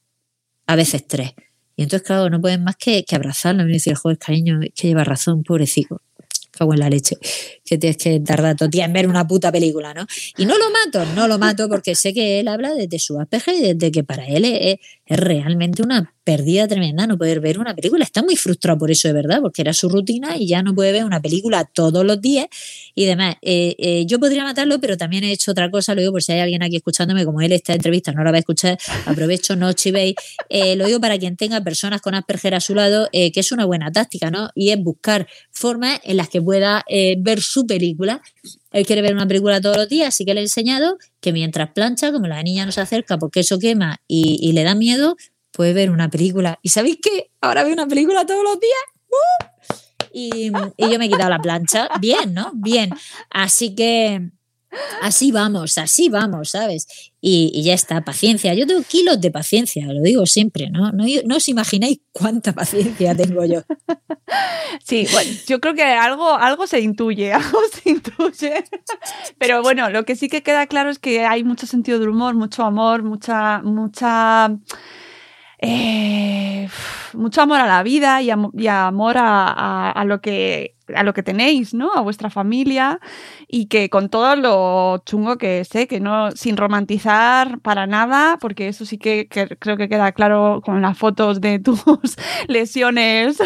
a veces tres, y entonces claro, no puedes más que, que abrazarlo y decir, joder, cariño, es que lleva razón, pobrecito, cago en la leche, que tienes que tardar dos días en ver una puta película, ¿no? Y no lo mato, no lo mato porque sé que él habla desde su Asperger y desde que para él es, es realmente una pérdida tremenda no poder ver una película. Está muy frustrado por eso, de verdad, porque era su rutina y ya no puede ver una película todos los días y demás. Eh, eh, yo podría matarlo, pero también he hecho otra cosa, lo digo por si hay alguien aquí escuchándome, como él esta entrevista no la va a escuchar, aprovecho, no os chivéis, eh, lo digo para quien tenga personas con Asperger a su lado, eh, que es una buena táctica, ¿no? Y es buscar formas en las que pueda eh, ver su película. Él quiere ver una película todos los días, así que le he enseñado que mientras plancha, como la niña no se acerca porque eso quema y, y le da miedo, puede ver una película. ¿Y sabéis qué? Ahora ve una película todos los días. ¡Uh! Y, y yo me he quitado la plancha. Bien, ¿no? Bien. Así que así vamos, así vamos, ¿sabes? Y, y ya está, paciencia. Yo tengo kilos de paciencia, lo digo siempre, ¿no? No, no os imagináis cuánta paciencia tengo yo. Sí, bueno, yo creo que algo, algo se intuye, algo se intuye. Pero bueno, lo que sí que queda claro es que hay mucho sentido del humor, mucho amor, mucha, mucha, eh, mucho amor a la vida y, am- y amor a, a, a lo que, a lo que tenéis, ¿no? A vuestra familia, y que con todo lo chungo que sé, que no, sin romantizar para nada, porque eso sí que, que creo que queda claro con las fotos de tus lesiones.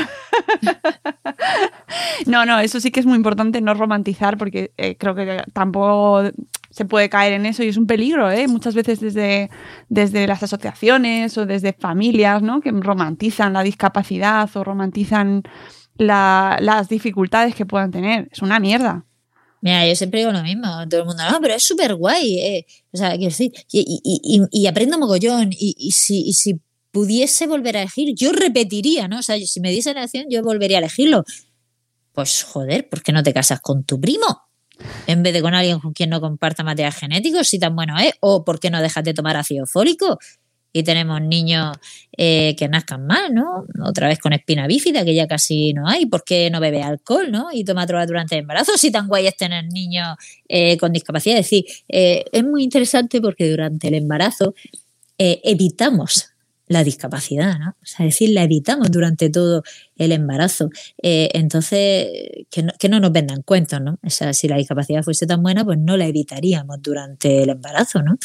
No, no, eso sí que es muy importante, no romantizar, porque eh, creo que tampoco se puede caer en eso y es un peligro, ¿eh? Muchas veces desde, desde las asociaciones o desde familias, ¿no? Que romantizan la discapacidad o romantizan la, las dificultades que puedan tener. Es una mierda. Mira, yo siempre digo lo mismo, todo el mundo, no, pero es súper guay, eh. O sea, quiero decir, y, y, y, y aprendo mogollón, y, y, si, y si pudiese volver a elegir, yo repetiría, ¿no? O sea, si me diese la elección, yo volvería a elegirlo. pues joder, ¿por qué no te casas con tu primo? En vez de con alguien con quien no comparta material genético, si tan bueno es. O ¿por qué no dejas de tomar ácido fólico? Y tenemos niños eh, que nazcan mal, ¿no? Otra vez con espina bífida, que ya casi no hay. ¿Por qué no bebe alcohol, no? Y toma drogas durante el embarazo, si tan guay es tener niños eh, con discapacidad. Es decir, eh, es muy interesante porque durante el embarazo eh, evitamos la discapacidad, ¿no? O sea, es decir, la evitamos durante todo el embarazo. Eh, entonces, que no, que no nos vendan cuentos, ¿no? O sea, si la discapacidad fuese tan buena, pues no la evitaríamos durante el embarazo, ¿no?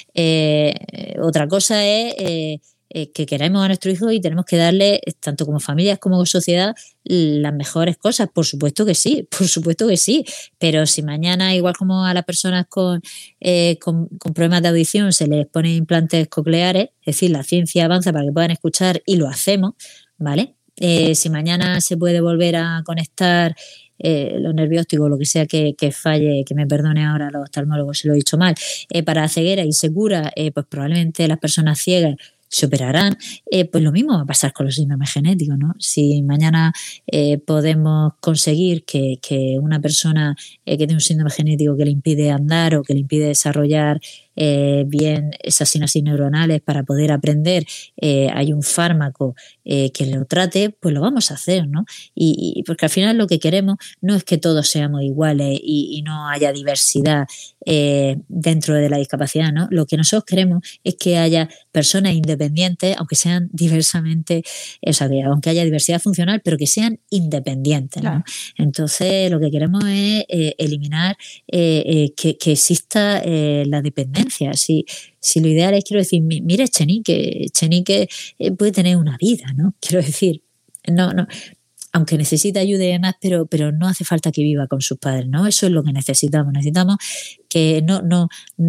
Eh, otra cosa es eh, eh, que queremos a nuestro hijo y tenemos que darle, tanto como familias como como sociedad, las mejores cosas. Por supuesto que sí, por supuesto que sí. Pero si mañana, igual como a las personas con, eh, con, con problemas de audición, se les ponen implantes cocleares, es decir, la ciencia avanza para que puedan escuchar y lo hacemos, ¿vale? Eh, si mañana se puede volver a conectar eh, los nervios ópticos, lo que sea que, que falle, que me perdone ahora los oftalmólogos si lo he dicho mal, eh, para ceguera y se cura, eh, pues probablemente las personas ciegas se operarán. Eh, pues lo mismo va a pasar con los síndromes genéticos, ¿no? Si mañana eh, podemos conseguir que, que una persona eh, que tiene un síndrome genético que le impide andar o que le impide desarrollar eh, bien esas sinapsis neuronales para poder aprender, eh, hay un fármaco eh, que lo trate, pues lo vamos a hacer, ¿no? Y, y porque al final lo que queremos no es que todos seamos iguales y, y no haya diversidad eh, dentro de la discapacidad, ¿no? Lo que nosotros queremos es que haya personas independientes, aunque sean diversamente, o sea, que aunque haya diversidad funcional, pero que sean independientes, ¿no? Claro. Entonces, lo que queremos es eh, eliminar eh, eh, que, que exista eh, la dependencia. Si, si lo ideal es, quiero decir, mira Echenique, Echenique eh, puede tener una vida, ¿no? Quiero decir, no, no, aunque necesita ayuda y demás, pero, pero no hace falta que viva con sus padres, ¿no? Eso es lo que necesitamos. Necesitamos que no, no,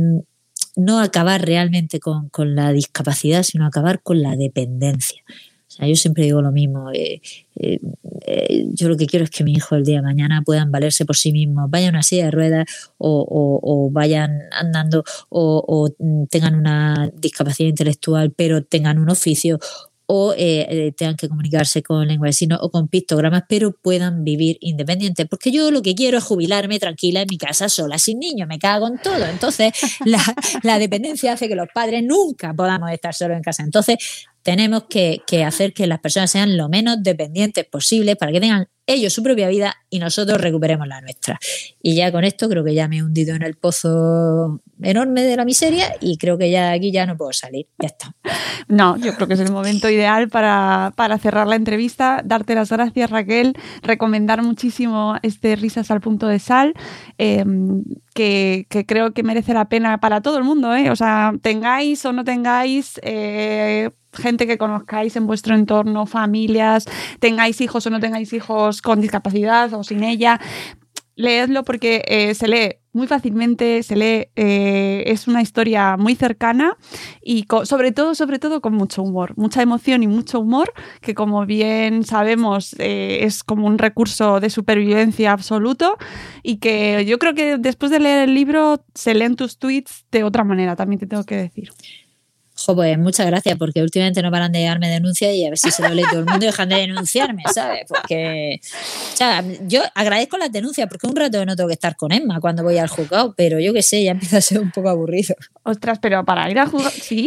no acabar realmente con, con la discapacidad, sino acabar con la dependencia. O sea, yo siempre digo lo mismo. Eh, eh, eh, yo lo que quiero es que mi hijo el día de mañana puedan valerse por sí mismos, vayan a una silla de ruedas o, o, o vayan andando o, o tengan una discapacidad intelectual, pero tengan un oficio o eh, eh, tengan que comunicarse con lengua de signos o con pictogramas, pero puedan vivir independientes. Porque yo lo que quiero es jubilarme tranquila en mi casa sola, sin niños, me cago en todo. Entonces, la, la dependencia hace que los padres nunca podamos estar solos en casa. Entonces, tenemos que, que hacer que las personas sean lo menos dependientes posible para que tengan ellos su propia vida y nosotros recuperemos la nuestra. Y ya con esto creo que ya me he hundido en el pozo enorme de la miseria y creo que ya aquí ya no puedo salir. Ya está. No, yo creo que es el momento ideal para, para cerrar la entrevista. Darte las gracias, Raquel. Recomendar muchísimo este Risas al punto de sal, eh, que, que creo que merece la pena para todo el mundo, ¿eh? O sea, tengáis o no tengáis eh, gente que conozcáis en vuestro entorno, familias, tengáis hijos o no tengáis hijos con discapacidad o sin ella, leedlo porque eh, se lee muy fácilmente, se lee, eh, es una historia muy cercana y co- sobre todo, sobre todo con mucho humor, mucha emoción y mucho humor, que como bien sabemos eh, es como un recurso de supervivencia absoluto y que yo creo que después de leer el libro se leen tus tweets de otra manera, también te tengo que decir. Jo, pues muchas gracias, porque últimamente no paran de llegarme denuncias y a ver si se lo lee todo el mundo y dejan de denunciarme, ¿sabes? Porque, o sea, yo agradezco las denuncias porque un rato no tengo que estar con Emma cuando voy al juzgado, pero yo qué sé, ya empieza a ser un poco aburrido. Ostras, pero para ir al juzgado, ¿sí?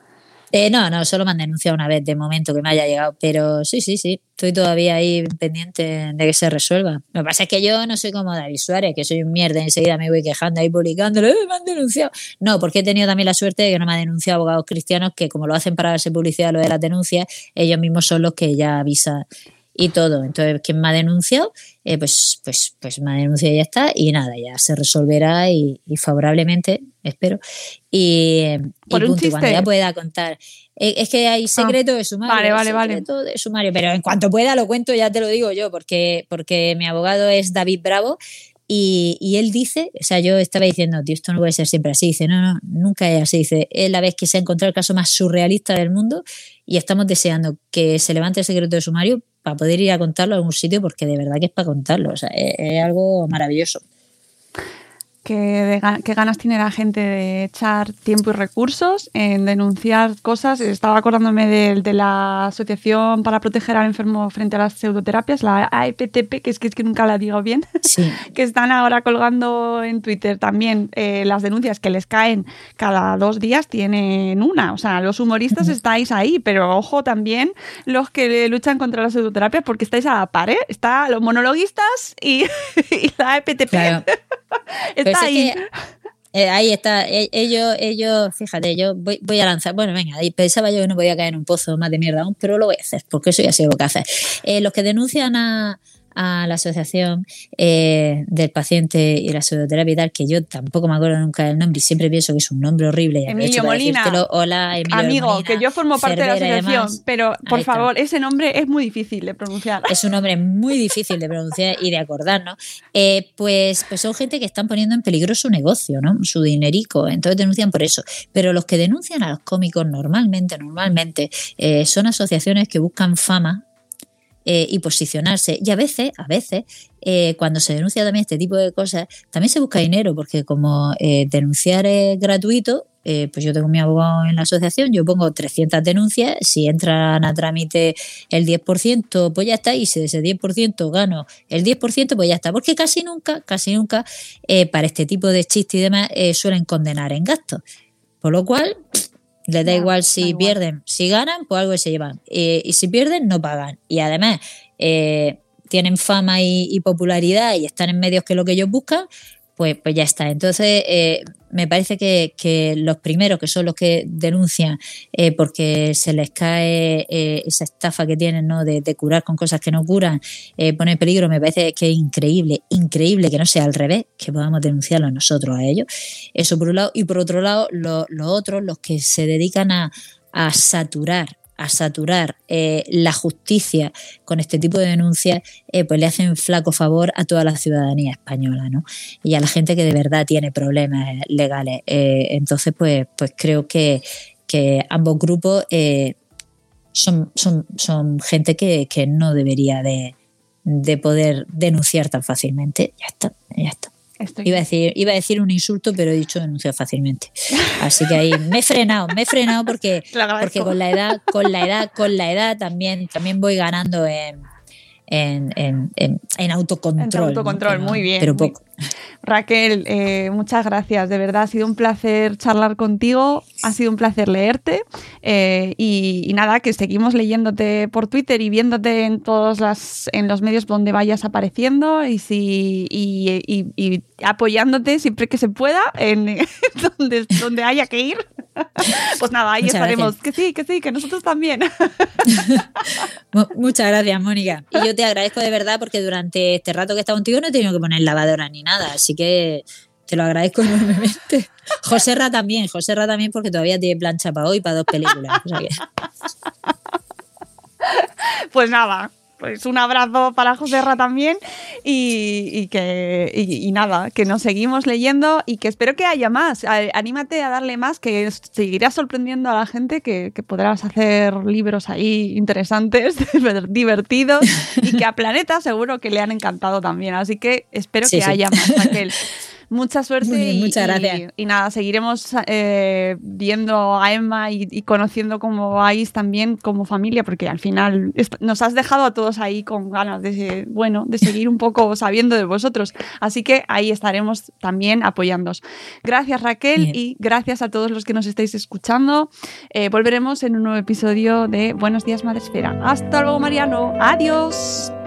Eh, no, no, solo me han denunciado una vez de momento que me haya llegado, pero sí, sí, sí, estoy todavía ahí pendiente de que se resuelva. Lo que pasa es que yo no soy como David Suárez, que soy un mierda y enseguida me voy quejando ahí publicándolo, ¡eh, me han denunciado! No, porque he tenido también la suerte de que no me han denunciado abogados cristianos que como lo hacen para darse publicidad lo de las denuncias, ellos mismos son los que ya avisan y todo. Entonces, ¿quién me ha denunciado? Eh, pues, pues, pues me ha denunciado y ya está, y nada, ya se resolverá y, y favorablemente, espero. Y, ¿Por y un punto, chiste? y cuando ya pueda contar. Eh, es que hay secreto ah, de sumario. Vale, vale, vale. Secreto de sumario, pero en cuanto pueda lo cuento, ya te lo digo yo, porque, porque mi abogado es David Bravo. Y, y él dice, o sea, yo estaba diciendo, tío, esto no puede ser siempre así. Dice, no, no, nunca es así. Dice, es la vez que se ha encontrado el caso más surrealista del mundo y estamos deseando que se levante el secreto de sumario para poder ir a contarlo a algún sitio, porque de verdad que es para contarlo. O sea, es, es algo maravilloso. que, de, que ganas tiene la gente de echar tiempo y recursos en denunciar cosas. Estaba acordándome de, de la Asociación para Proteger al Enfermo frente a las Pseudoterapias, la A E P T P, que es que, es que nunca la digo bien, sí. que están ahora colgando en Twitter también eh, las denuncias que les caen cada dos días, tienen una. O sea, los humoristas uh-huh. estáis ahí, pero ojo también los que luchan contra las pseudoterapias, porque estáis a la par, ¿eh? Está los monologuistas y, y la A E P T P. Claro. Está ahí. Es que, eh, ahí está. Ellos, ellos, fíjate, yo voy, voy a lanzar. Bueno, venga, pensaba yo que no podía caer en un pozo más de mierda aún, pero lo voy a hacer, porque eso ya sé lo que hacer. Eh, los que denuncian a, a la asociación eh, del paciente y la pseudoterapia y tal, que yo tampoco me acuerdo nunca del nombre y siempre pienso que es un nombre horrible. Emilio Molina. Hola, Emilio Amigo, Molina, que yo formo parte Cervera, de la asociación, además, pero por favor, ese nombre es muy difícil de pronunciar. Es un nombre muy difícil de pronunciar y de acordarnos. Eh, pues, pues son gente que están poniendo en peligro su negocio, ¿no? Su dinerico. Entonces denuncian por eso. Pero los que denuncian a los cómicos normalmente, normalmente, eh, son asociaciones que buscan fama Eh, y posicionarse. Y a veces, a veces, eh, cuando se denuncia también este tipo de cosas, también se busca dinero, porque como eh, denunciar es gratuito, eh, pues yo tengo mi abogado en la asociación, yo pongo trescientas denuncias, si entran a trámite el diez por ciento, pues ya está, y si de ese diez por ciento gano el diez por ciento, pues ya está, porque casi nunca, casi nunca, eh, para este tipo de chistes y demás, eh, suelen condenar en gastos. Por lo cual, les da no, igual si da igual. Pierden, si ganan, pues algo se llevan. Eh, y si pierden, no pagan. Y además, eh, tienen fama y, y popularidad y están en medios que es lo que ellos buscan, pues, pues ya está. Entonces, eh, me parece que, que los primeros, que son los que denuncian eh, porque se les cae eh, esa estafa que tienen, ¿no? de, de curar con cosas que no curan, eh, pone en peligro, me parece que es increíble, increíble que no sea al revés, que podamos denunciarlo nosotros a ellos. Eso por un lado. Y por otro lado, los lo otros, los que se dedican a, a saturar a saturar eh, la justicia con este tipo de denuncias, eh, pues le hacen flaco favor a toda la ciudadanía española, ¿no? Y a la gente que de verdad tiene problemas legales. Eh, entonces, pues, pues creo que, que ambos grupos eh, son, son, son gente que, que no debería de, de poder denunciar tan fácilmente. Ya está, ya está. Estoy... Iba a decir, iba a decir un insulto, pero he dicho denunciar fácilmente. Así que ahí me he frenado, me he frenado porque, porque con la edad, con la edad, con la edad también, también voy ganando en, en, en, en, en autocontrol. En autocontrol, ¿no? muy bien. Pero poco. Raquel, eh, muchas gracias, de verdad ha sido un placer charlar contigo, ha sido un placer leerte eh, y, y nada, que seguimos leyéndote por Twitter y viéndote en todos las, en los medios donde vayas apareciendo y, si, y, y, y apoyándote siempre que se pueda en donde, donde haya que ir. Pues nada, ahí Muchas estaremos. Gracias. Que sí, que sí, que nosotros también. Muchas gracias, Mónica. Y yo te agradezco de verdad porque durante este rato que he estado contigo no he tenido que poner lavadora ni nada, así que te lo agradezco enormemente. Joserra también, Joserra también porque todavía tiene plancha para hoy, para dos películas. O sea que... Pues nada. Pues un abrazo para Joserra también y, y que y, y nada, que nos seguimos leyendo y que espero que haya más. Anímate a darle más, que seguirás sorprendiendo a la gente, que, que podrás hacer libros ahí interesantes, divertidos y que a Planeta seguro que le han encantado también. Así que espero sí, que sí. haya más, Raquel. Mucha suerte bien, y, muchas gracias. Y, y nada, seguiremos eh, viendo a Emma y, y conociendo cómo vais también como familia, porque al final est- nos has dejado a todos ahí con ganas de, bueno, de seguir un poco sabiendo de vosotros. Así que ahí estaremos también apoyándoos. Gracias, Raquel, bien. Y gracias a todos los que nos estáis escuchando. Eh, volveremos en un nuevo episodio de Buenos Días, Madresfera. Hasta luego, Mariano. Adiós.